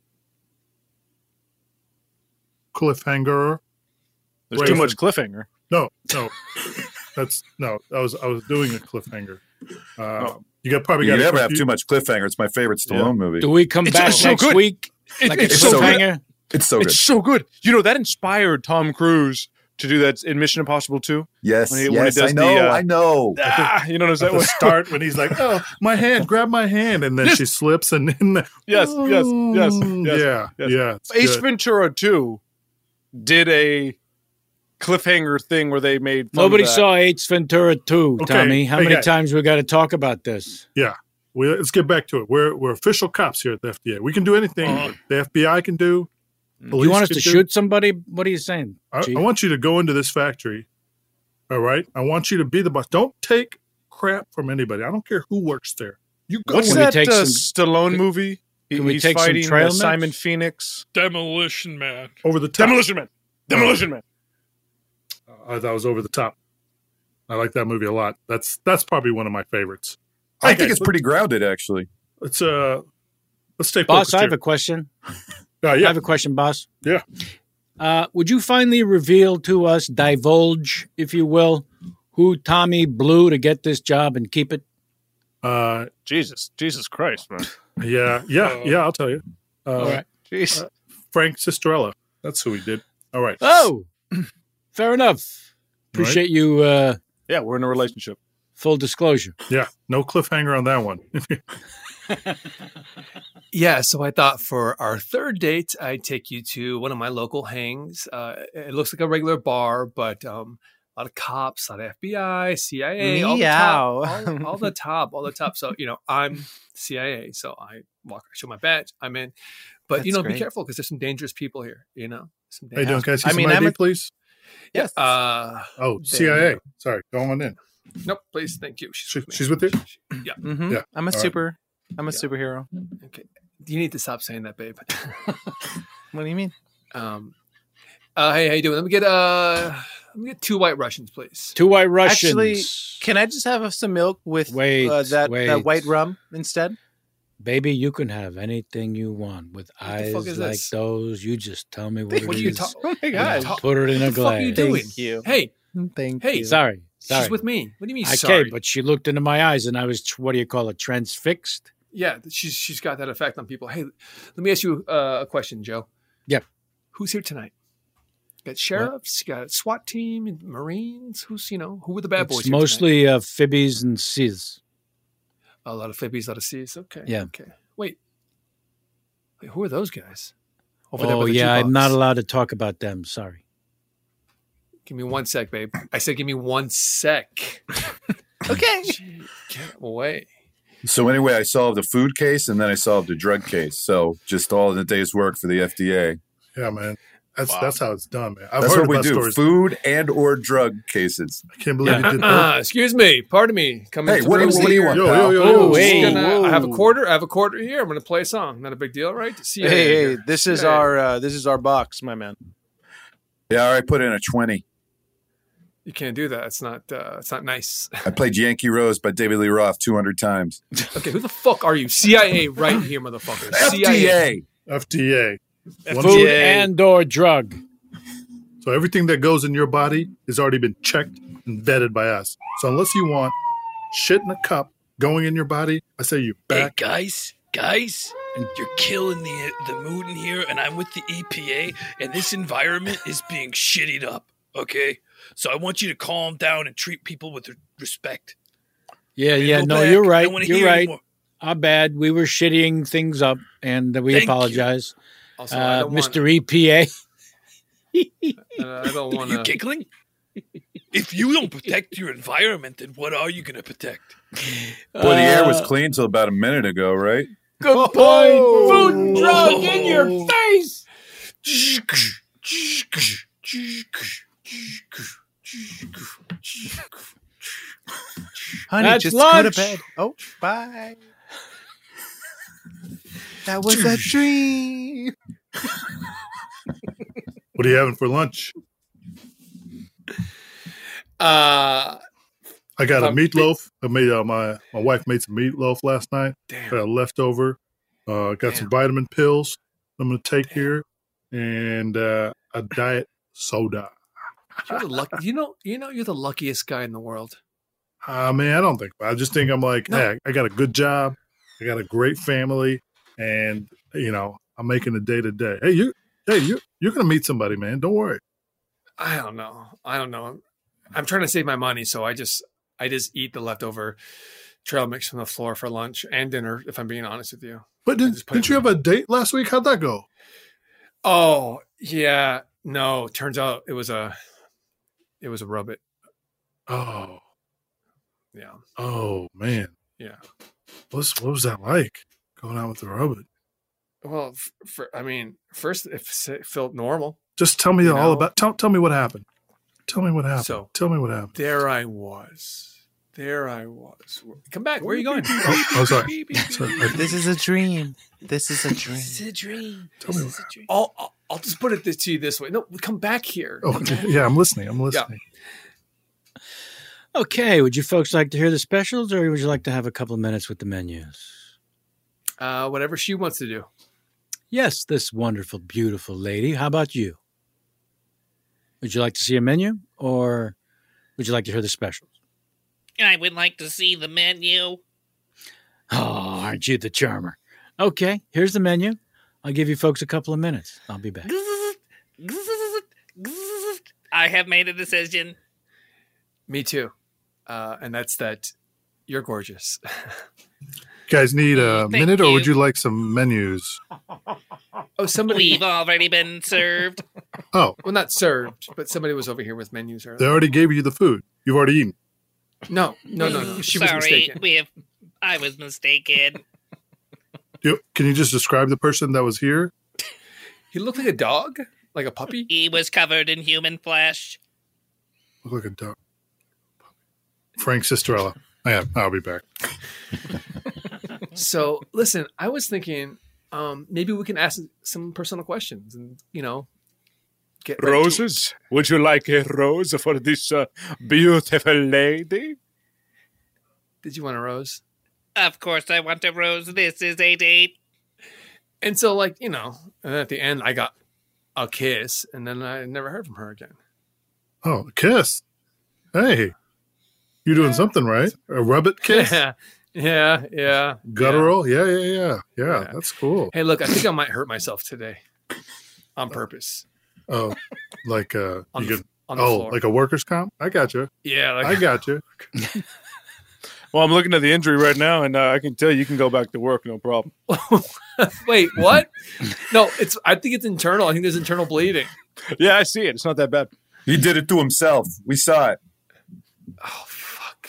cliffhanger. There's too much cliffhanger. No. I was doing a cliffhanger. You probably You got never have too much cliffhanger. It's my favorite Stallone movie. Do we come back so next good. week? Like It's a so good. cliffhanger? It's so good. It's so good. You know, that inspired Tom Cruise to do that in Mission Impossible 2. Yes, when he yes, does uh, I know, the, I know. You know what I'm At saying? the start when he's like, "Oh, my hand, grab my hand," and then she slips, and then Yes. yeah. It's Ace good. Ventura 2 did a cliffhanger thing where they made fun Nobody of that. saw Ace Ventura 2, Okay, Tommy. How hey, many guys. times we got to talk about this? Yeah. Let's get back to it. We're official cops here at the FDA. We can do anything the FBI can do. You want us to can do. shoot somebody? What are you saying, I Chief? want you to go into this factory. All right. I want you to be the boss. Don't take crap from anybody. I don't care who works there. You go What's in. we that take Stallone movie? can we He's take some fighting trail mix? Simon Phoenix. Demolition Man. over the top. Demolition Man. Demolition Man. I thought it was over the top. I like that movie a lot. That's probably one of my favorites. I Okay, think it's pretty grounded, actually. Let's stay Boss, focused I have here. a question. Yeah. I have a question, boss. Yeah. Would you finally reveal to us, divulge, if you will, who Tommy blew to get this job and keep it? Jesus Christ, man. Yeah. I'll tell you. All right. Jeez. Frank Cistrella. That's who he did. All right. Oh, fair enough. Appreciate you. Yeah, we're in a relationship. Full disclosure. Yeah. No cliffhanger on that one. Yeah, so I thought for our third date, I'd take you to one of my local hangs. It looks like a regular bar, but a lot of cops, a lot of FBI, CIA, all the top, all the top. So, I'm CIA, so I show my badge, I'm in. But, That's be great. careful because there's some dangerous people here, Some Hey, don't can I see I some mean, ID, I'm a- please? Yes. Oh, CIA. Sorry. Go on in. Nope, please, thank you. She's with you? Yeah. Mm-hmm. Yeah. I'm a All right. super. I'm a superhero. Okay. You need to stop saying that, babe. What do you mean? Hey, how you doing? Let me get 2 White Russians, please. 2 White Russians. Actually, can I just have some milk with Wait. that white rum instead? Baby, you can have anything you want with the eyes fuck is like this? those. You just tell me what What it are you is. talking? Oh my and gosh. I'll put it in a What the fuck are you glass. doing? Thank you. Hey, Thank Hey, you. Sorry. she's with me. What do you mean? Okay, Sorry, but she looked into my eyes and I was, what do you call it, transfixed? yeah, she's got that effect on people. Hey, let me ask you a question, Joe. Yep. Who's here tonight? Got sheriffs, got SWAT team, Marines. Who are the bad boys? It's here tonight? mostly Fibbies and Cs. a lot of Fibbies, a lot of C's. Okay. Yeah. Okay. Wait, who are those guys? Over there by Oh, the yeah, jukebox. I'm not allowed to talk about them. Sorry. Give me 1 sec, babe. I said, give me 1 sec. Okay. Gee, get away. So anyway, I solved a food case and then I solved a drug case. So just all in a day's work for the FDA. Yeah, man. That's how it's done, man. I've That's heard what we about do: stories. food and or drug cases. I can't believe you did that. Excuse me. Pardon me. Coming Hey, to what the do you want, Yo, pal? yo, yo, yo. Oh, hey. I have a quarter. I have a quarter here. I'm going to play a song. Not a big deal, right? See you Hey, later. this is Hey. our box, my man. Yeah, all right, put in a 20. You can't do that. It's not nice. I played Yankee Rose by David Lee Roth 200 times. Okay, who the fuck are you? CIA right here, motherfucker. CIA. FDA. FDA. Food and or drug. So everything that goes in your body has already been checked and vetted by us. So unless you want shit in a cup going in your body, I say you back. Hey, guys, you're killing the mood in here, and I'm with the EPA, and this environment is being shittied up, okay? So I want you to calm down and treat people with respect. Yeah, And yeah. go No, back. you're I right. don't wanna You're hear right. anymore. Our bad. We were shittying things up, and we Thank you. apologize. Also, I don't want. Mr. EPA. I don't want You to. giggling? If you don't protect your environment, then what are you going to protect? Boy, the air was clean till about a minute ago, right? Good point. Food and drug in your face. Honey, That's just lunch. go to bed. Oh, bye. That was a dream. What are you having for lunch? Uh, I got a Um, meatloaf. I made my wife made some meatloaf last night. damn. Got a leftover. Got some vitamin pills I'm going to take here, and a diet soda. You're the lucky. You're the luckiest guy in the world. Man, I don't think. I just think I'm like, hey, I got a good job, I got a great family, and I'm making it day to day. Hey, you're gonna meet somebody, man. Don't worry. I don't know. I'm trying to save my money, so I just eat the leftover trail mix from the floor for lunch and dinner. If I'm being honest with you. But didn't you have a date last week? How'd that go? Oh yeah, no. Turns out it was a rubbit. Oh yeah. Oh man. Yeah. What was that like going out with the rubbit? Well, first it felt normal. Just tell me all about. Tell me what happened. Tell me what happened. So tell me what happened. There I was. Come back. Where are you going? Sorry. This is a dream. This is a dream. Tell me. I'll just put it to you this way. No, come back here. Oh, yeah, I'm listening. Yeah. Okay, would you folks like to hear the specials, or would you like to have a couple of minutes with the menus? Whatever she wants to do. Yes, this wonderful, beautiful lady. How about you? Would you like to see a menu, or would you like to hear the specials? I would like to see the menu. Oh, aren't you the charmer? Okay, here's the menu. I'll give you folks a couple of minutes. I'll be back. I have made a decision. Me too. And that's that you're gorgeous. You guys need a minute, or would you like some menus? Oh, We've already been served. Oh. Well, not served, but somebody was over here with menus earlier. They already gave you the food. You've already eaten. No. She was mistaken. I was mistaken. Can you just describe the person that was here? He looked like a dog? Like a puppy? He was covered in human flesh. Look like a dog. Frank Cisterella. I'll be back. So, listen, I was thinking maybe we can ask some personal questions and, get roses. Would you like a rose for this beautiful lady? Did you want a rose? Of course I want a rose. This is a date. And so, and then at the end, I got a kiss, and then I never heard from her again. Oh, a kiss. Hey, you doing something right? A rubbit kiss? Yeah. Guttural? Yeah. That's cool. Hey, look, I think I might hurt myself today on purpose. Oh, like on the floor. Like a workers' comp? I got you. Yeah, I got you. Well, I'm looking at the injury right now, and I can tell you can go back to work, no problem. Wait, what? No, I think it's internal. I think there's internal bleeding. Yeah, I see it. It's not that bad. He did it to himself. We saw it. Oh, fuck.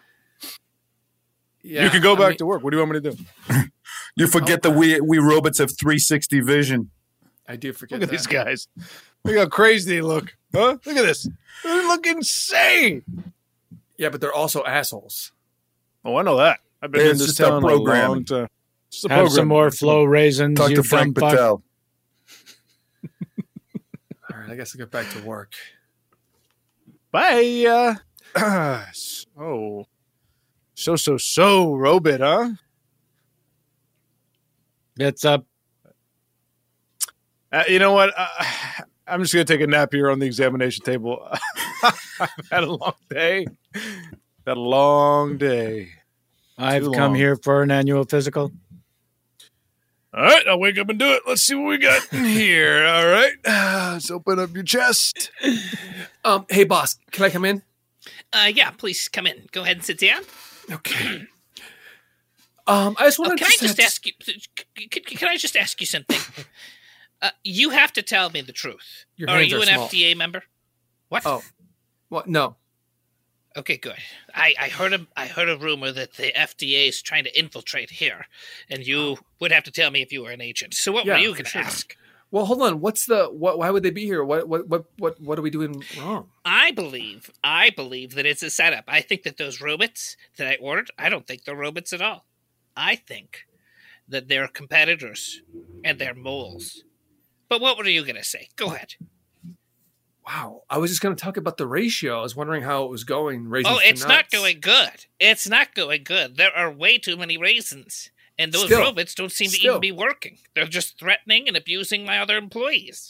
Yeah, you can go back to work. What do you want me to do? You forget that we robots have 360 vision. I do forget Look at these guys. Look how crazy they look. Huh? Look at this. They look insane. Yeah, but they're also assholes. Oh, I know that. I've been in this town a long time. Have some more flow raisins. Talk to Frank Patel. All right, I guess I'll get back to work. Bye. So, Robit, huh? That's up. You know what? I'm just going to take a nap here on the examination table. I've had a long day. I've come here for an annual physical. All right, I'll wake up and do it. Let's see what we got in here. All right. Let's open up your chest. Hey, boss, can I come in? Yeah, please come in. Go ahead and sit down. Okay. I just want to. Can I just ask you something? You have to tell me the truth. Are you an small. FDA member? What? Oh, what? No. Okay, good. I heard a rumor that the FDA is trying to infiltrate here, and you would have to tell me if you were an agent. So what were you going to ask? Well, hold on. Why would they be here? What are we doing wrong? I believe that it's a setup. I think that those robots that I ordered, I don't think they're robots at all. I think that they're competitors and they're moles. But what were you going to say? Go ahead. Wow. I was just going to talk about the ratio. I was wondering how it was going. It's not going good. It's not going good. There are way too many raisins. And those robots don't seem to even be working. They're just threatening and abusing my other employees.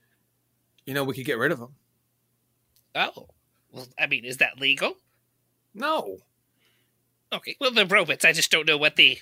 We could get rid of them. Oh. Well, I mean, is that legal? No. Okay, well, the robots. I just don't know what the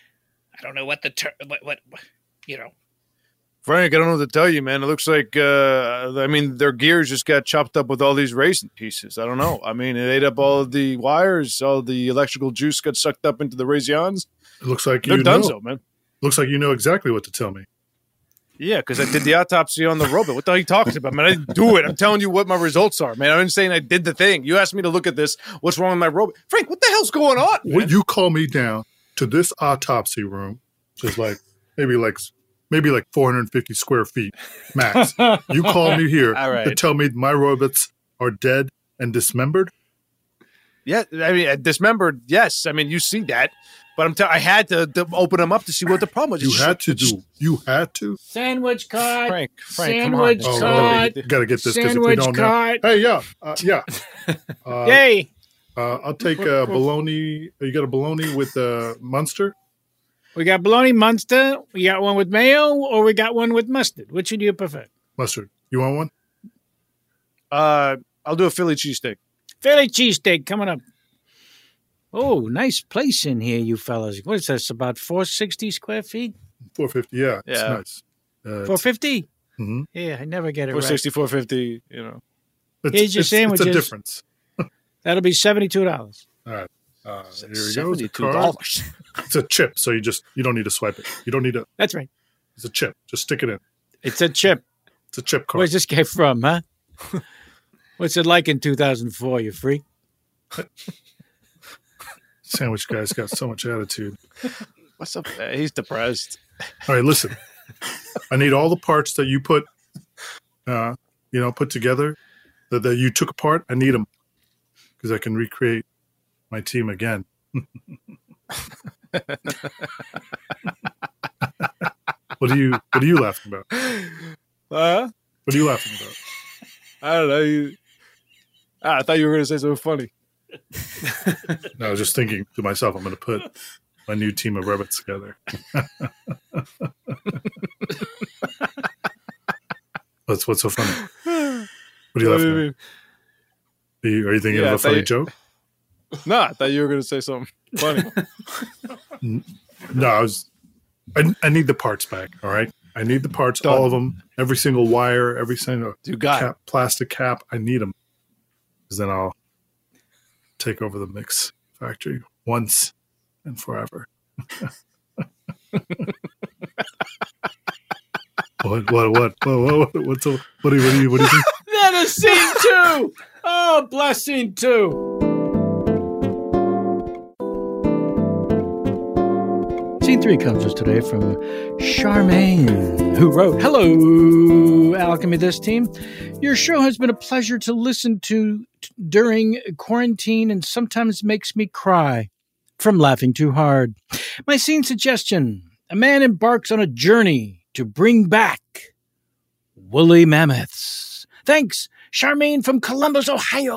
you know. Frank, I don't know what to tell you, man. It looks like, their gears just got chopped up with all these racing pieces. I don't know. I mean, it ate up all of the wires. All the electrical juice got sucked up into the raisins. It looks like they're done so, man. Looks like you know exactly what to tell me. Yeah, because I did the autopsy on the robot. What the hell are you talking about, man? I didn't do it. I'm telling you what my results are, man. I'm not saying I did the thing. You asked me to look at this. What's wrong with my robot? Frank, what the hell's going on, man? When you call me down to this autopsy room, which is maybe 450 square feet max. You call me here to tell me my robots are dead and dismembered? Yeah, I mean, dismembered, yes. I mean, you see that. But I had to open them up to see what the problem was. You had to? Sandwich cart. Frank, sandwich come on. cart. Got to get this because if we don't know. Hey, yeah. Yay. I'll take bologna. You got a bologna with Munster? We got bologna Munster. We got one with mayo, or we got one with mustard. Which do you prefer? Mustard. You want one? I'll do a Philly cheesesteak. Philly cheesesteak coming up. Oh, nice place in here, you fellas. What is this, about 460 square feet? 450, yeah. It's nice. 450? Mm-hmm. Yeah, I never get it 460, 450, you know. Here's your sandwiches. It's a difference. That'll be $72. All right. Here we go. $72. It's a chip, so you don't need to swipe it. You don't need to. That's right. It's a chip. Just stick it in. It's a chip. It's a chip card. Where's this guy from, huh? What's it like in 2004, you freak? Sandwich guy's got so much attitude. What's up? He's depressed. All right, listen. I need all the parts that you put together, that you took apart. I need them because I can recreate my team again. What are you laughing about? What are you laughing about? I don't know. I thought you were going to say something funny. No, I was just thinking to myself, I'm going to put my new team of rabbits together. What's so funny? What are you laughing at? Are you thinking of a funny joke? No, I thought you were going to say something funny. No, I need the parts back, all right? I need the parts, all of them, every single wire, every single plastic cap. I need them. Because then I'll take over the mix factory once and forever. What do you think? That is scene 2. Oh, bless scene 2. Scene 3 comes to us today from Charmaine, who wrote, "Hello, Alchemy This team. Your show has been a pleasure to listen to during quarantine and sometimes makes me cry from laughing too hard. My scene suggestion: a man embarks on a journey to bring back woolly mammoths. Thanks, Charmaine from Columbus, Ohio."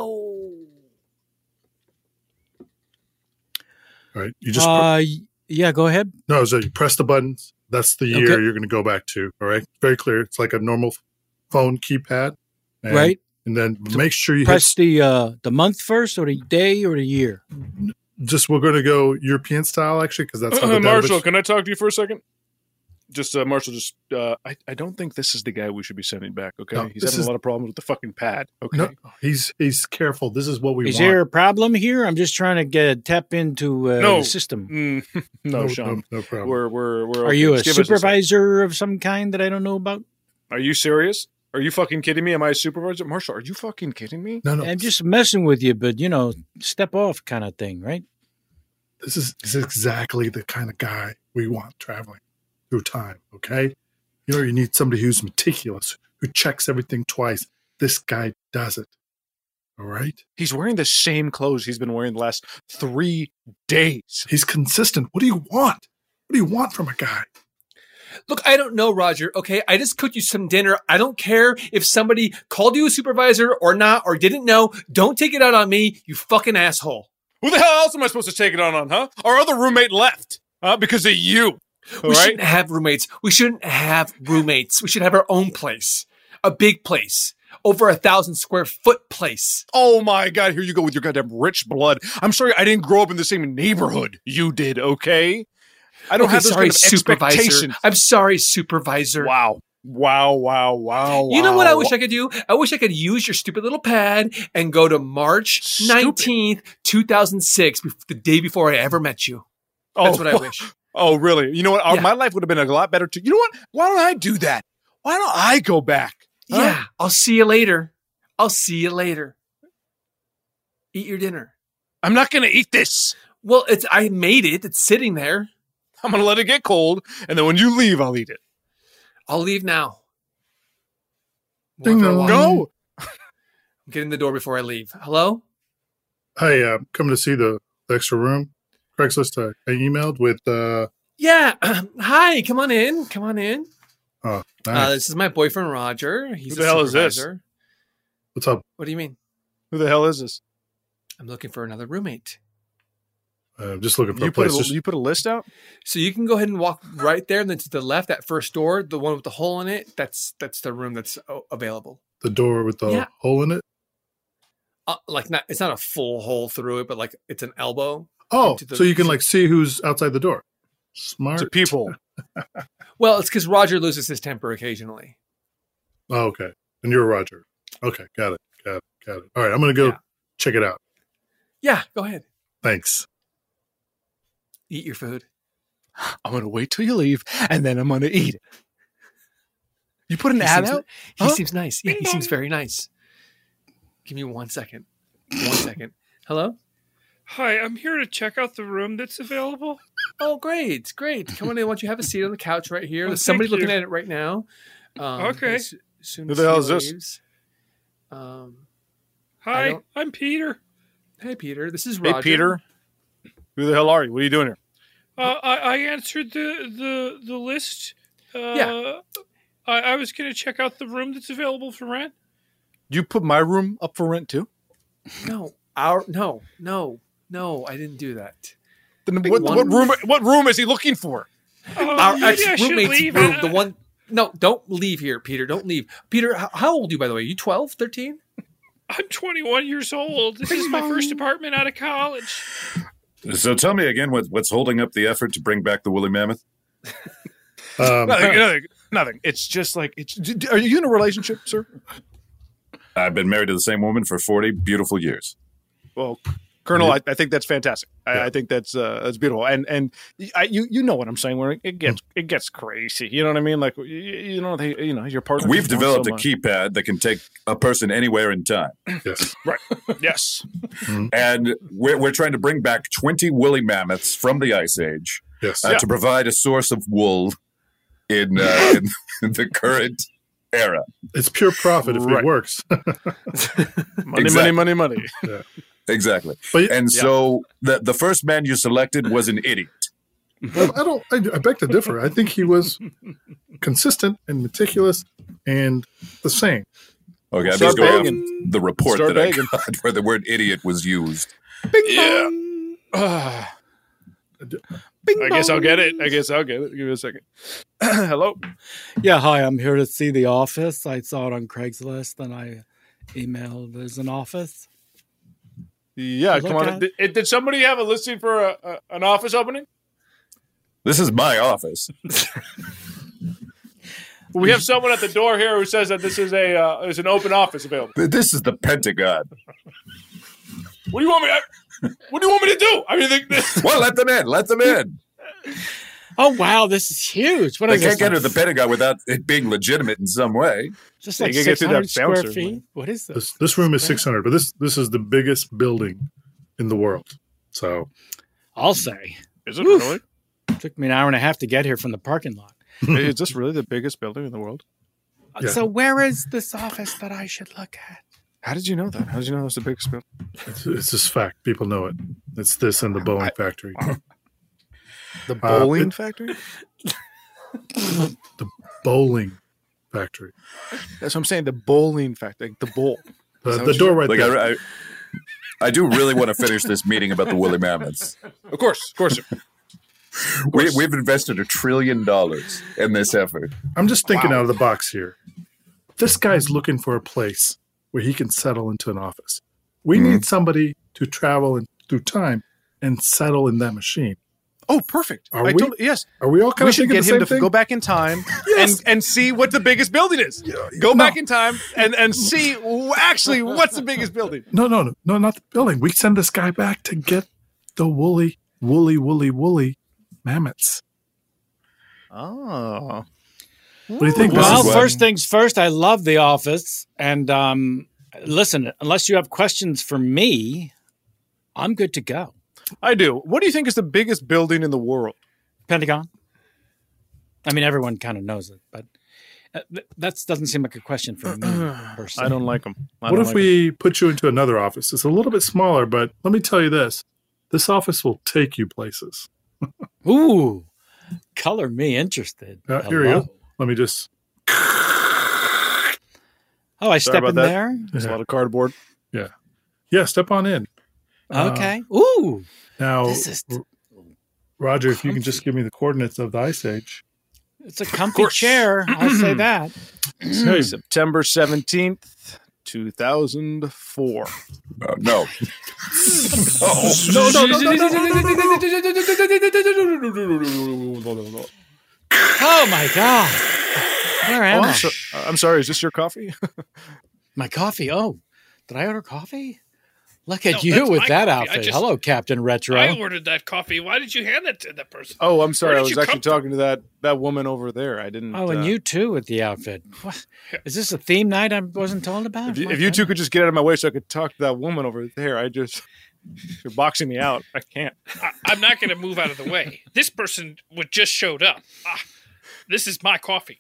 All right, you just yeah, go ahead. No, so you press the buttons. That's the year you're going to go back to. All right, very clear. It's like a normal phone keypad, right? And then make sure you press the month first, or the day, or the year. We're going to go European style, actually, because that's how the Marshall. Can I talk to you for a second? Marshall, I don't think this is the guy we should be sending back, okay? No, he's having a lot of problems with the fucking pad, okay? No, he's careful. This is what we want. Is there a problem here? I'm just trying to tap into the system. No, Sean. No problem. We're okay. Are you a supervisor of some kind that I don't know about? Are you serious? Are you fucking kidding me? Am I a supervisor? Marshall, are you fucking kidding me? No. I'm just messing with you, but, step off kind of thing, right? This is exactly the kind of guy we want traveling through time, okay? You need somebody who's meticulous, who checks everything twice. This guy does it, all right? He's wearing the same clothes he's been wearing the last 3 days. He's consistent. What do you want? What do you want from a guy? Look, I don't know, Roger, okay? I just cooked you some dinner. I don't care if somebody called you a supervisor or not, or didn't know. Don't take it out on me, you fucking asshole. Who the hell else am I supposed to take it on, huh? Our other roommate left, because of you. We shouldn't have roommates. We shouldn't have roommates. We should have our own place. A big place. over 1,000 square foot place. Oh my God, here you go with your goddamn rich blood. I'm sorry I didn't grow up in the same neighborhood you did, okay? I don't have those kind of expectations. I'm sorry, supervisor. Wow. You know what I wish I could do? I wish I could use your stupid little pad and go to March 19th, 2006, the day before I ever met you. That's what I wish. Oh, really? You know what? My life would have been a lot better too. You know what? Why don't I do that? Why don't I go back? Huh? Yeah, I'll see you later. Eat your dinner. I'm not going to eat this. Well, I made it. It's sitting there. I'm going to let it get cold, and then when you leave, I'll eat it. I'll leave now. Go. Get in the door before I leave. Hello? Hi, coming to see the extra room. Craigslist I emailed with... Yeah. Hi, come on in. Oh, nice. This is my boyfriend, Roger. He's Who the hell is this? What's up? What do you mean? Who the hell is this? I'm looking for another roommate. Just looking for a place. You put a list out? So you can go ahead and walk right there, and then to the left, that first door, the one with the hole in it, that's the room that's available. The door with the hole in it? It's not a full hole through it, but like it's an elbow. Oh, so you can like see who's outside the door. Smart. To people. Well, it's because Roger loses his temper occasionally. Oh, okay. And you're Roger. Okay, got it. All right, I'm going to go check it out. Yeah, go ahead. Thanks. Eat your food. I'm going to wait till you leave, and then I'm going to eat it. You put an ad out? He seems nice. Yeah, he seems very nice. Give me 1 second. Hello? Hi, I'm here to check out the room that's available. Oh, great. Come on in. Why don't you have a seat on the couch right here? There's somebody looking at it right now. Okay. Who the hell is this? Hi, I'm Peter. Hey, Peter. This is Roger. Hey, Peter. Who the hell are you? What are you doing here? I answered the list. Yeah. I was going to check out the room that's available for rent. You put my room up for rent too? No, I didn't do that. Then what room is he looking for? Our ex-roommate's room. The one. No, don't leave here, Peter. Don't leave. Peter, how old are you, by the way? Are you 12, 13? I'm 21 years old. This is my first apartment out of college. So tell me again, what's holding up the effort to bring back the woolly mammoth? Nothing. It's just like, are you in a relationship, sir? I've been married to the same woman for 40 beautiful years. Well, Colonel, I think that's fantastic. I think that's beautiful, and you know what I'm saying. Where it gets crazy. You know what I mean? Like your partner. We've developed a keypad that can take a person anywhere in time. Yes, right. Yes, and we're trying to bring back 20 woolly mammoths from the Ice Age. Yes, to provide a source of wool in the current era. It's pure profit if it works. Money. Yeah. Exactly. So the first man you selected was an idiot. Well, I beg to differ. I think he was consistent and meticulous and the same. Okay, I'm just going off the report that I got where the word idiot was used. Bing bong. I guess I'll get it. Give me a second. Hello? Yeah, hi. I'm here to see the office. I saw it on Craigslist, and I emailed there's an office. Yeah, come on. Did somebody have a listing for an office opening? This is my office. We have someone at the door here who says that this is is an open office available. This is the Pentagon. What do you want me to do? I mean, well, let them in. Oh wow, this is huge. They can't get into the Pentagon without it being legitimate in some way. Just like 600 square feet. What is this? This room is 600, but this is the biggest building in the world. So I'll say. Is it really? It took me an hour and a half to get here from the parking lot. Is this really the biggest building in the world? Yeah. So where is this office that I should look at? How did you know that? How did you know it's the biggest building? It's just fact. People know it. It's this and the Boeing factory. The bowling factory? The bowling factory. That's what I'm saying. The bowling factory. Like the bowl. The door right there. I do really want to finish this meeting about the woolly mammoths. Of course. We've invested $1 trillion in this effort. I'm just thinking out of the box here. This guy's looking for a place where he can settle into an office. We need somebody to travel through time and settle in that machine. Oh, perfect. Yes. Are we all kind of thinking the same thing? Go back in time and see what the biggest building is. Go back in time and see actually what's the biggest building. No, not the building. We send this guy back to get the woolly mammoths. Oh. What do you think? Well, first things first, I love The Office. And listen, unless you have questions for me, I'm good to go. I do. What do you think is the biggest building in the world? Pentagon. I mean, everyone kind of knows it, but that doesn't seem like a question for me, personally. I don't like them. What if we put you into another office? It's a little bit smaller, but let me tell you this. This office will take you places. Ooh, color me interested. Here we go. Let me just... Oh, I step in there? There's a lot of cardboard. Yeah. Yeah, step on in. Okay. Ooh. Now, this is Roger, if you can just give me the coordinates of the Ice Age. It's a comfy chair. I'll say that. September 17th, 2004. No. Oh, my God. Where am I? I'm sorry. Is this your coffee? My coffee? Oh, did I order coffee? Look at you with that outfit. Hello, Captain Retro. I ordered that coffee. Why did you hand that to that person? Oh, I'm sorry. I was actually talking to that woman over there. I didn't. Oh, and you too with the outfit. What? Is this a theme night I wasn't told about? If you two could just get out of my way so I could talk to that woman over there. You're boxing me out. I can't. I'm not going to move out of the way. This person just showed up. This is my coffee.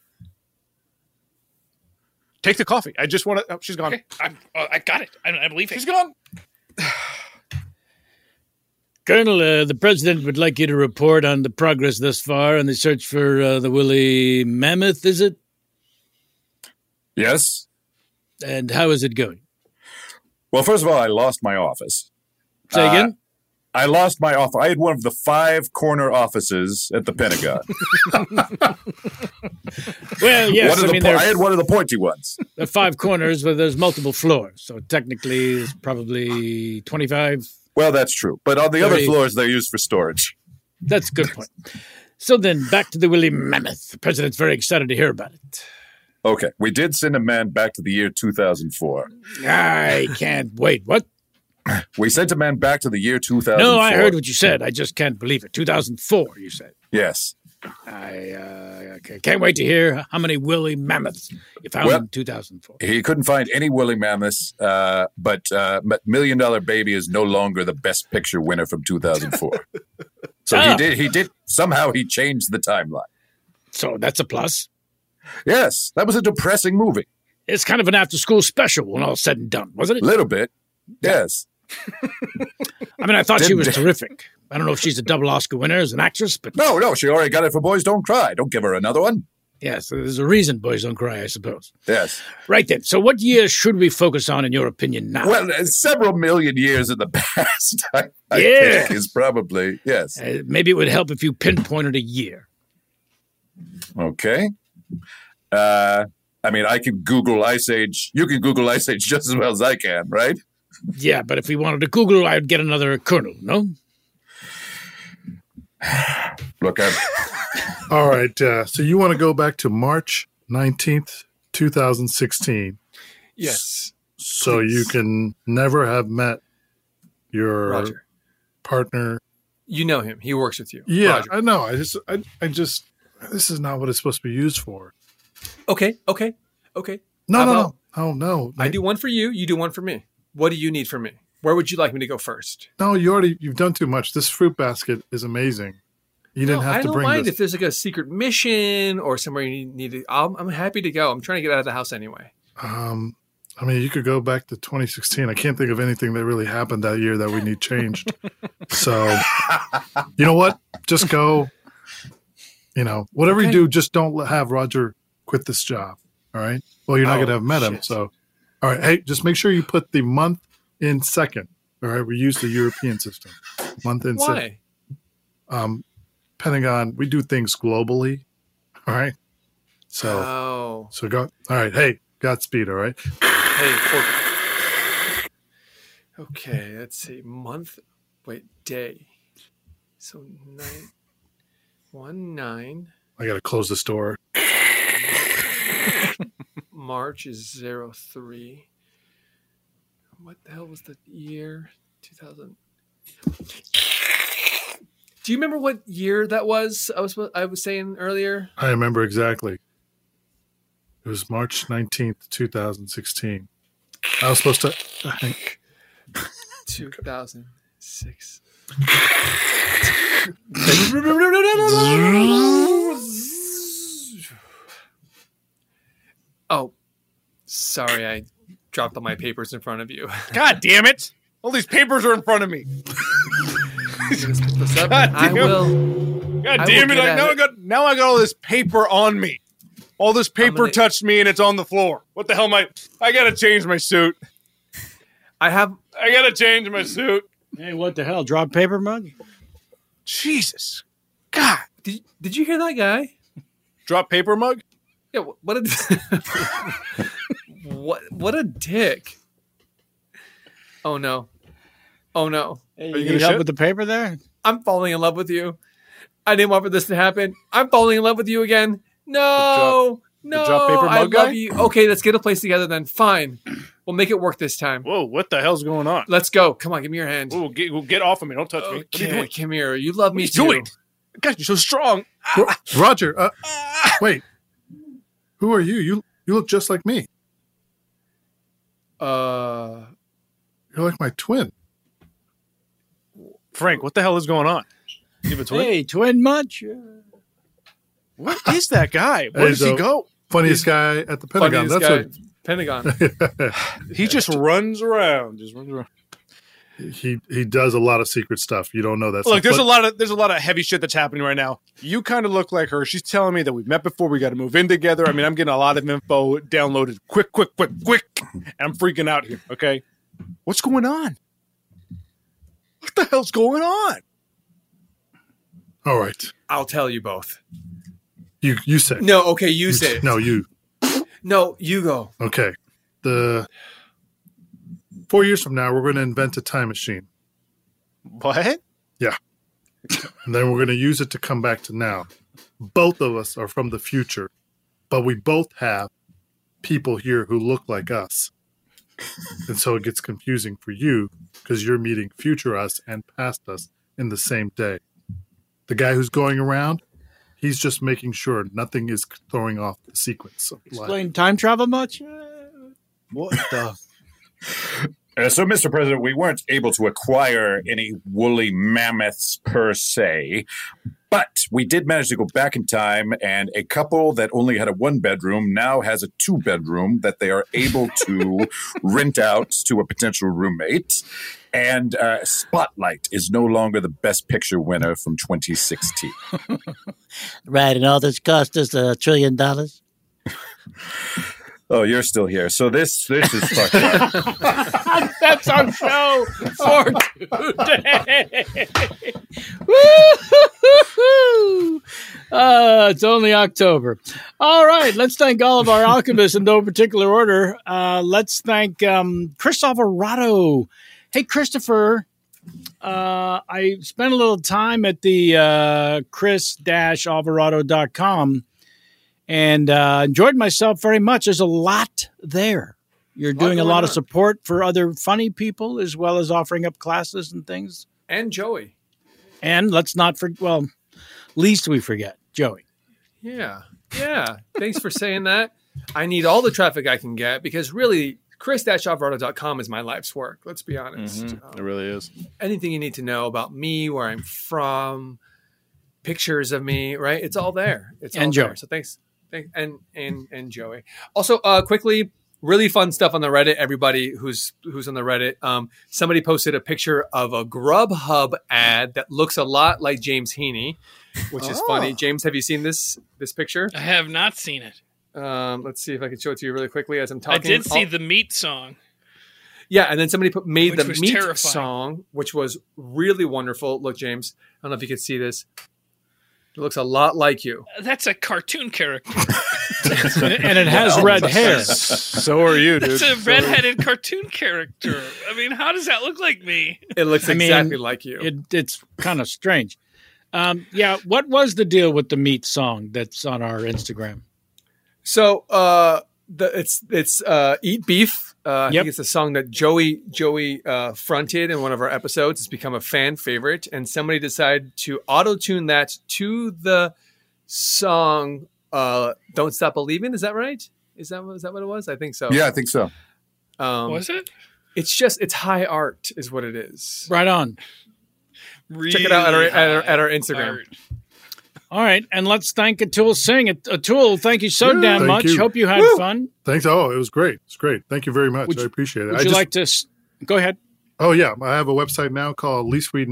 Take the coffee. I just want to. Oh, she's gone. Okay. I got it. I'm leaving. She's gone. Colonel, the president would like you to report on the progress thus far on the search for the woolly mammoth, is it? Yes. And how is it going? Well, first of all, I lost my office. Say again? I lost my office. I had one of the 5 corner offices at the Pentagon. Well, yes. I had one of the pointy ones. The 5 corners where there's multiple floors. So technically, it's probably 25. Well, that's true. But on the 30. other floors, they're used for storage. That's a good point. So then, back to the woolly mammoth. The president's very excited to hear about it. Okay. We did send a man back to the year 2004. I can't wait. What? We sent a man back to the year 2004. No, I heard what you said. I just can't believe it. 2004, you said. Yes. I can't wait to hear how many woolly mammoths you found in 2004. He couldn't find any woolly mammoths, but $1 Million Baby is no longer the Best Picture winner from 2004. So he did. Somehow he changed the timeline. So that's a plus. Yes, that was a depressing movie. It's kind of an after-school special when all's said and done, wasn't it? A little bit, yes. I mean, I thought she was terrific. I don't know if she's a double Oscar winner as an actress, but... No, she already got it for Boys Don't Cry. Don't give her another one. Yes, there's a reason Boys Don't Cry, I suppose. Yes. Right then. So what year should we focus on, in your opinion, now? Well, several million years in the past, I think, is probably, yes. Maybe it would help if you pinpointed a year. Okay. I mean, I can Google Ice Age. You can Google Ice Age just as well as I can, right? Yeah, but if we wanted to Google, I'd get another colonel, no? Look, all right. So you want to go back to March 19th, 2016. Yes. So please. You can never have met your Roger partner. You know him. He works with you. Yeah, Roger. I know. I just, this is not what it's supposed to be used for. Okay. No. I do one for you. You do one for me. What do you need from me? Where would you like me to go first? No, you've done too much. This fruit basket is amazing. You didn't have to bring this. I don't mind if there's like a secret mission or somewhere you need to. I'm happy to go. I'm trying to get out of the house anyway. I mean, you could go back to 2016. I can't think of anything that really happened that year that we need changed. So, you know what? Just go. Whatever you do, just don't have Roger quit this job. All right? Well, you're not going to have met him. So, all right. Hey, just make sure you put the month in second. All right? We use the European system. Month in second. Why? Pentagon, we do things globally. All right? So go. All right. Hey, Godspeed, all right? Hey, okay, let's see. Day. So 9. I got to close the store. March is 03. What the hell was the year? 2000. Do you remember what year that was? I was saying earlier. I remember exactly. It was March 19th, 2016. I was supposed to. 2006. Oh, sorry, I dropped all my papers in front of you. God damn it! All these papers are in front of me. I will. God damn it! Now I got all this paper on me. All this paper touched me, and it's on the floor. What the hell am I? I gotta change my suit. I gotta change my suit. Hey, what the hell? Drop paper mug? Jesus, God! Did you hear that guy? Drop paper mug? Yeah. What a what a dick! Oh no! Oh no! Hey, you need help with the paper there? I'm falling in love with you. I didn't want for this to happen. I'm falling in love with you again. No, the drop paper mug I guy? love you. Okay, let's get a place together then. Fine. We'll make it work this time. Whoa, what the hell's going on? Let's go. Come on, give me your hand. Whoa, get off of me. Don't touch me. What are you doing? Come here. You love me too. too. God, you're so strong. Roger, wait. Who are you? You look just like me. You're like my twin. Frank, what the hell is going on? You have a twin? Hey, twin much? What is that guy? Where does he go? Funniest guy at the Pentagon. That's what Pentagon. He just runs around. He does a lot of secret stuff. You don't know that. Look, there's a lot of heavy shit that's happening right now. You kind of look like her. She's telling me that we've met before. We got to move in together. I mean, I'm getting a lot of info downloaded quick, and I'm freaking out here. Okay, what's going on? What the hell's going on? All right, I'll tell you both. You say no. Okay, you say it. No, you. No, you go. Okay. 4 years from now, we're going to invent a time machine. What? Yeah. And then we're going to use it to come back to now. Both of us are from the future, but we both have people here who look like us. And so it gets confusing for you because you're meeting future us and past us in the same day. The guy who's going around, he's just making sure nothing is throwing off the sequence. Explain time travel much? What the? So, Mr. President, we weren't able to acquire any woolly mammoths per se, but we did manage to go back in time, and a couple that only had a 1-bedroom now has a 2-bedroom that they are able to rent out to a potential roommate. And Spotlight is no longer the Best Picture winner from 2016. Right, and all this cost us $1 trillion? Oh, you're still here. So this is fucked up. That's our show for today. It's only October. All right, let's thank all of our alchemists in no particular order. Let's thank Christopher Rotto. Hey, Christopher, I spent a little time at the chris-alvarado.com and enjoyed myself very much. There's a lot there. You're doing a lot of support for other funny people as well as offering up classes and things. And Joey. And let's not forget, least we forget, Joey. Yeah. Thanks for saying that. I need all the traffic I can get because really, chris-alvarado.com is my life's work. Let's be honest. Mm-hmm. It really is. Anything you need to know about me, where I'm from, pictures of me, right? It's all there. It's all Joey. there. So thanks. And Joey. Also, quickly, really fun stuff on the Reddit. Everybody who's on the Reddit, somebody posted a picture of a Grubhub ad that looks a lot like James Heaney, which is funny. James, have you seen this picture? I have not seen it. Let's see if I can show it to you really quickly as I'm talking. I did see the Meat song. Yeah, and then somebody made the Meat terrifying. song, which was really wonderful. Look, James, I don't know if you can see this. It looks a lot like you. That's a cartoon character. and it has red hair. So are you, dude. It's a redheaded cartoon character. I mean, how does that look like me? It looks exactly like you. It's kind of strange. What was the deal with the meat song that's on our Instagram? So it's Eat Beef. I think it's a song that Joey fronted in one of our episodes. It's become a fan favorite, and somebody decided to auto-tune that to the song Don't Stop Believing. Is that right? Is that what it was? I think so. Yeah, I think so. Was it? It's high art is what it is. Right on. Really Check it out at our Instagram. art. All right, and let's thank Atul Singh. Atul, thank you so damn thank much. you. Hope you had fun. Thanks. Oh, it was great. It's great. Thank you very much. I appreciate it. Would you like to go ahead? Oh, yeah. I have a website now called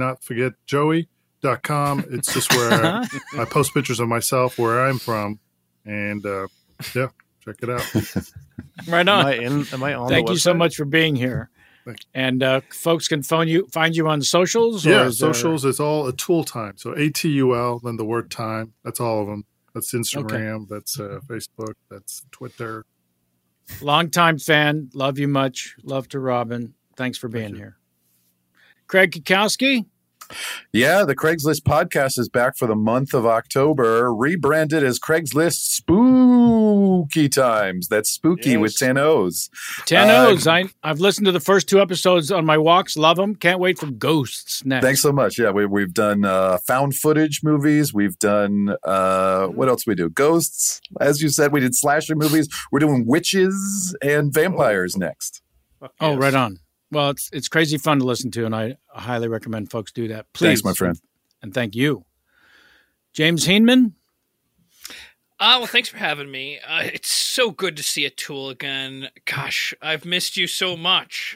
leastwe'dnotforgetjoey.com. It's just where I post pictures of myself, where I'm from. And, check it out. Right on. Am I on Thank the you so website? much for being here. Thank you. And folks can find you on socials? Yeah, or socials. It's all Atul Time. So ATUL, then the word time. That's all of them. That's Instagram. Okay. That's Facebook. That's Twitter. Longtime fan. Love you much. Love to Robin. Thanks for being here. Craig Kukowski. Yeah, the Craigslist podcast is back for the month of October, rebranded as Craigslist Spooky Times. That's spooky with 10 O's. 10 O's. I've listened to the first 2 episodes on my walks. Love them. Can't wait for Ghosts next. Thanks so much. Yeah, we've done found footage movies. We've done, what else we do? Ghosts. As you said, we did slasher movies. We're doing witches and vampires next. Oh, right on. Well, it's crazy fun to listen to, and I highly recommend folks do that. Please. Thanks, my friend. And thank you. James Heenman. Well, thanks for having me. It's so good to see Atul again. Gosh, I've missed you so much.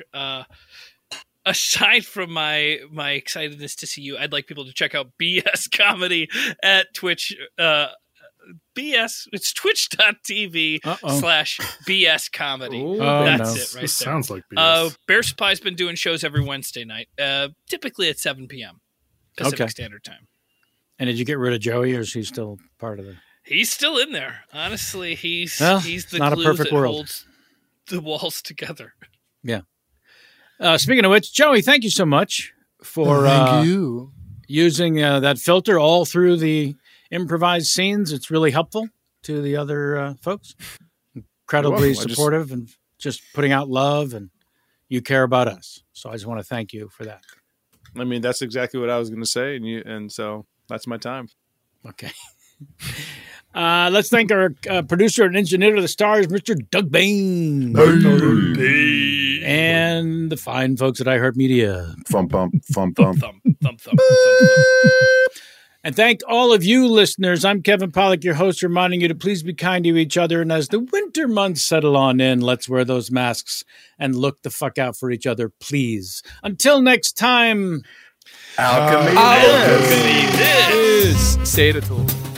Aside from my excitedness to see you, I'd like people to check out BS Comedy at Twitch. BS, it's twitch.tv/BS Comedy. That's it right there. Sounds like BS. Bear Supply's been doing shows every Wednesday night, typically at 7 p.m. Pacific Standard Time. And did you get rid of Joey, or is he still part of it? He's still in there. Honestly, he's the not glue a perfect that world. holds the walls together. Yeah. Speaking of which, Joey, thank you so much for using that filter all through the improvised scenes. It's really helpful to the other folks. Incredibly supportive and just putting out love, and you care about us. So I just want to thank you for that. I mean, that's exactly what I was going to say, and so that's my time. Okay. Let's thank our producer and engineer of the stars, Mr. Doug Bain. And the fine folks at iHeartMedia. Thump, thump, thump, thump. Thump, thump, thump, thump. And thank all of you listeners. I'm Kevin Pollak, your host, reminding you to please be kind to each other. And as the winter months settle on in, let's wear those masks and look the fuck out for each other, please. Until next time. Alchemy. Say it, Atul.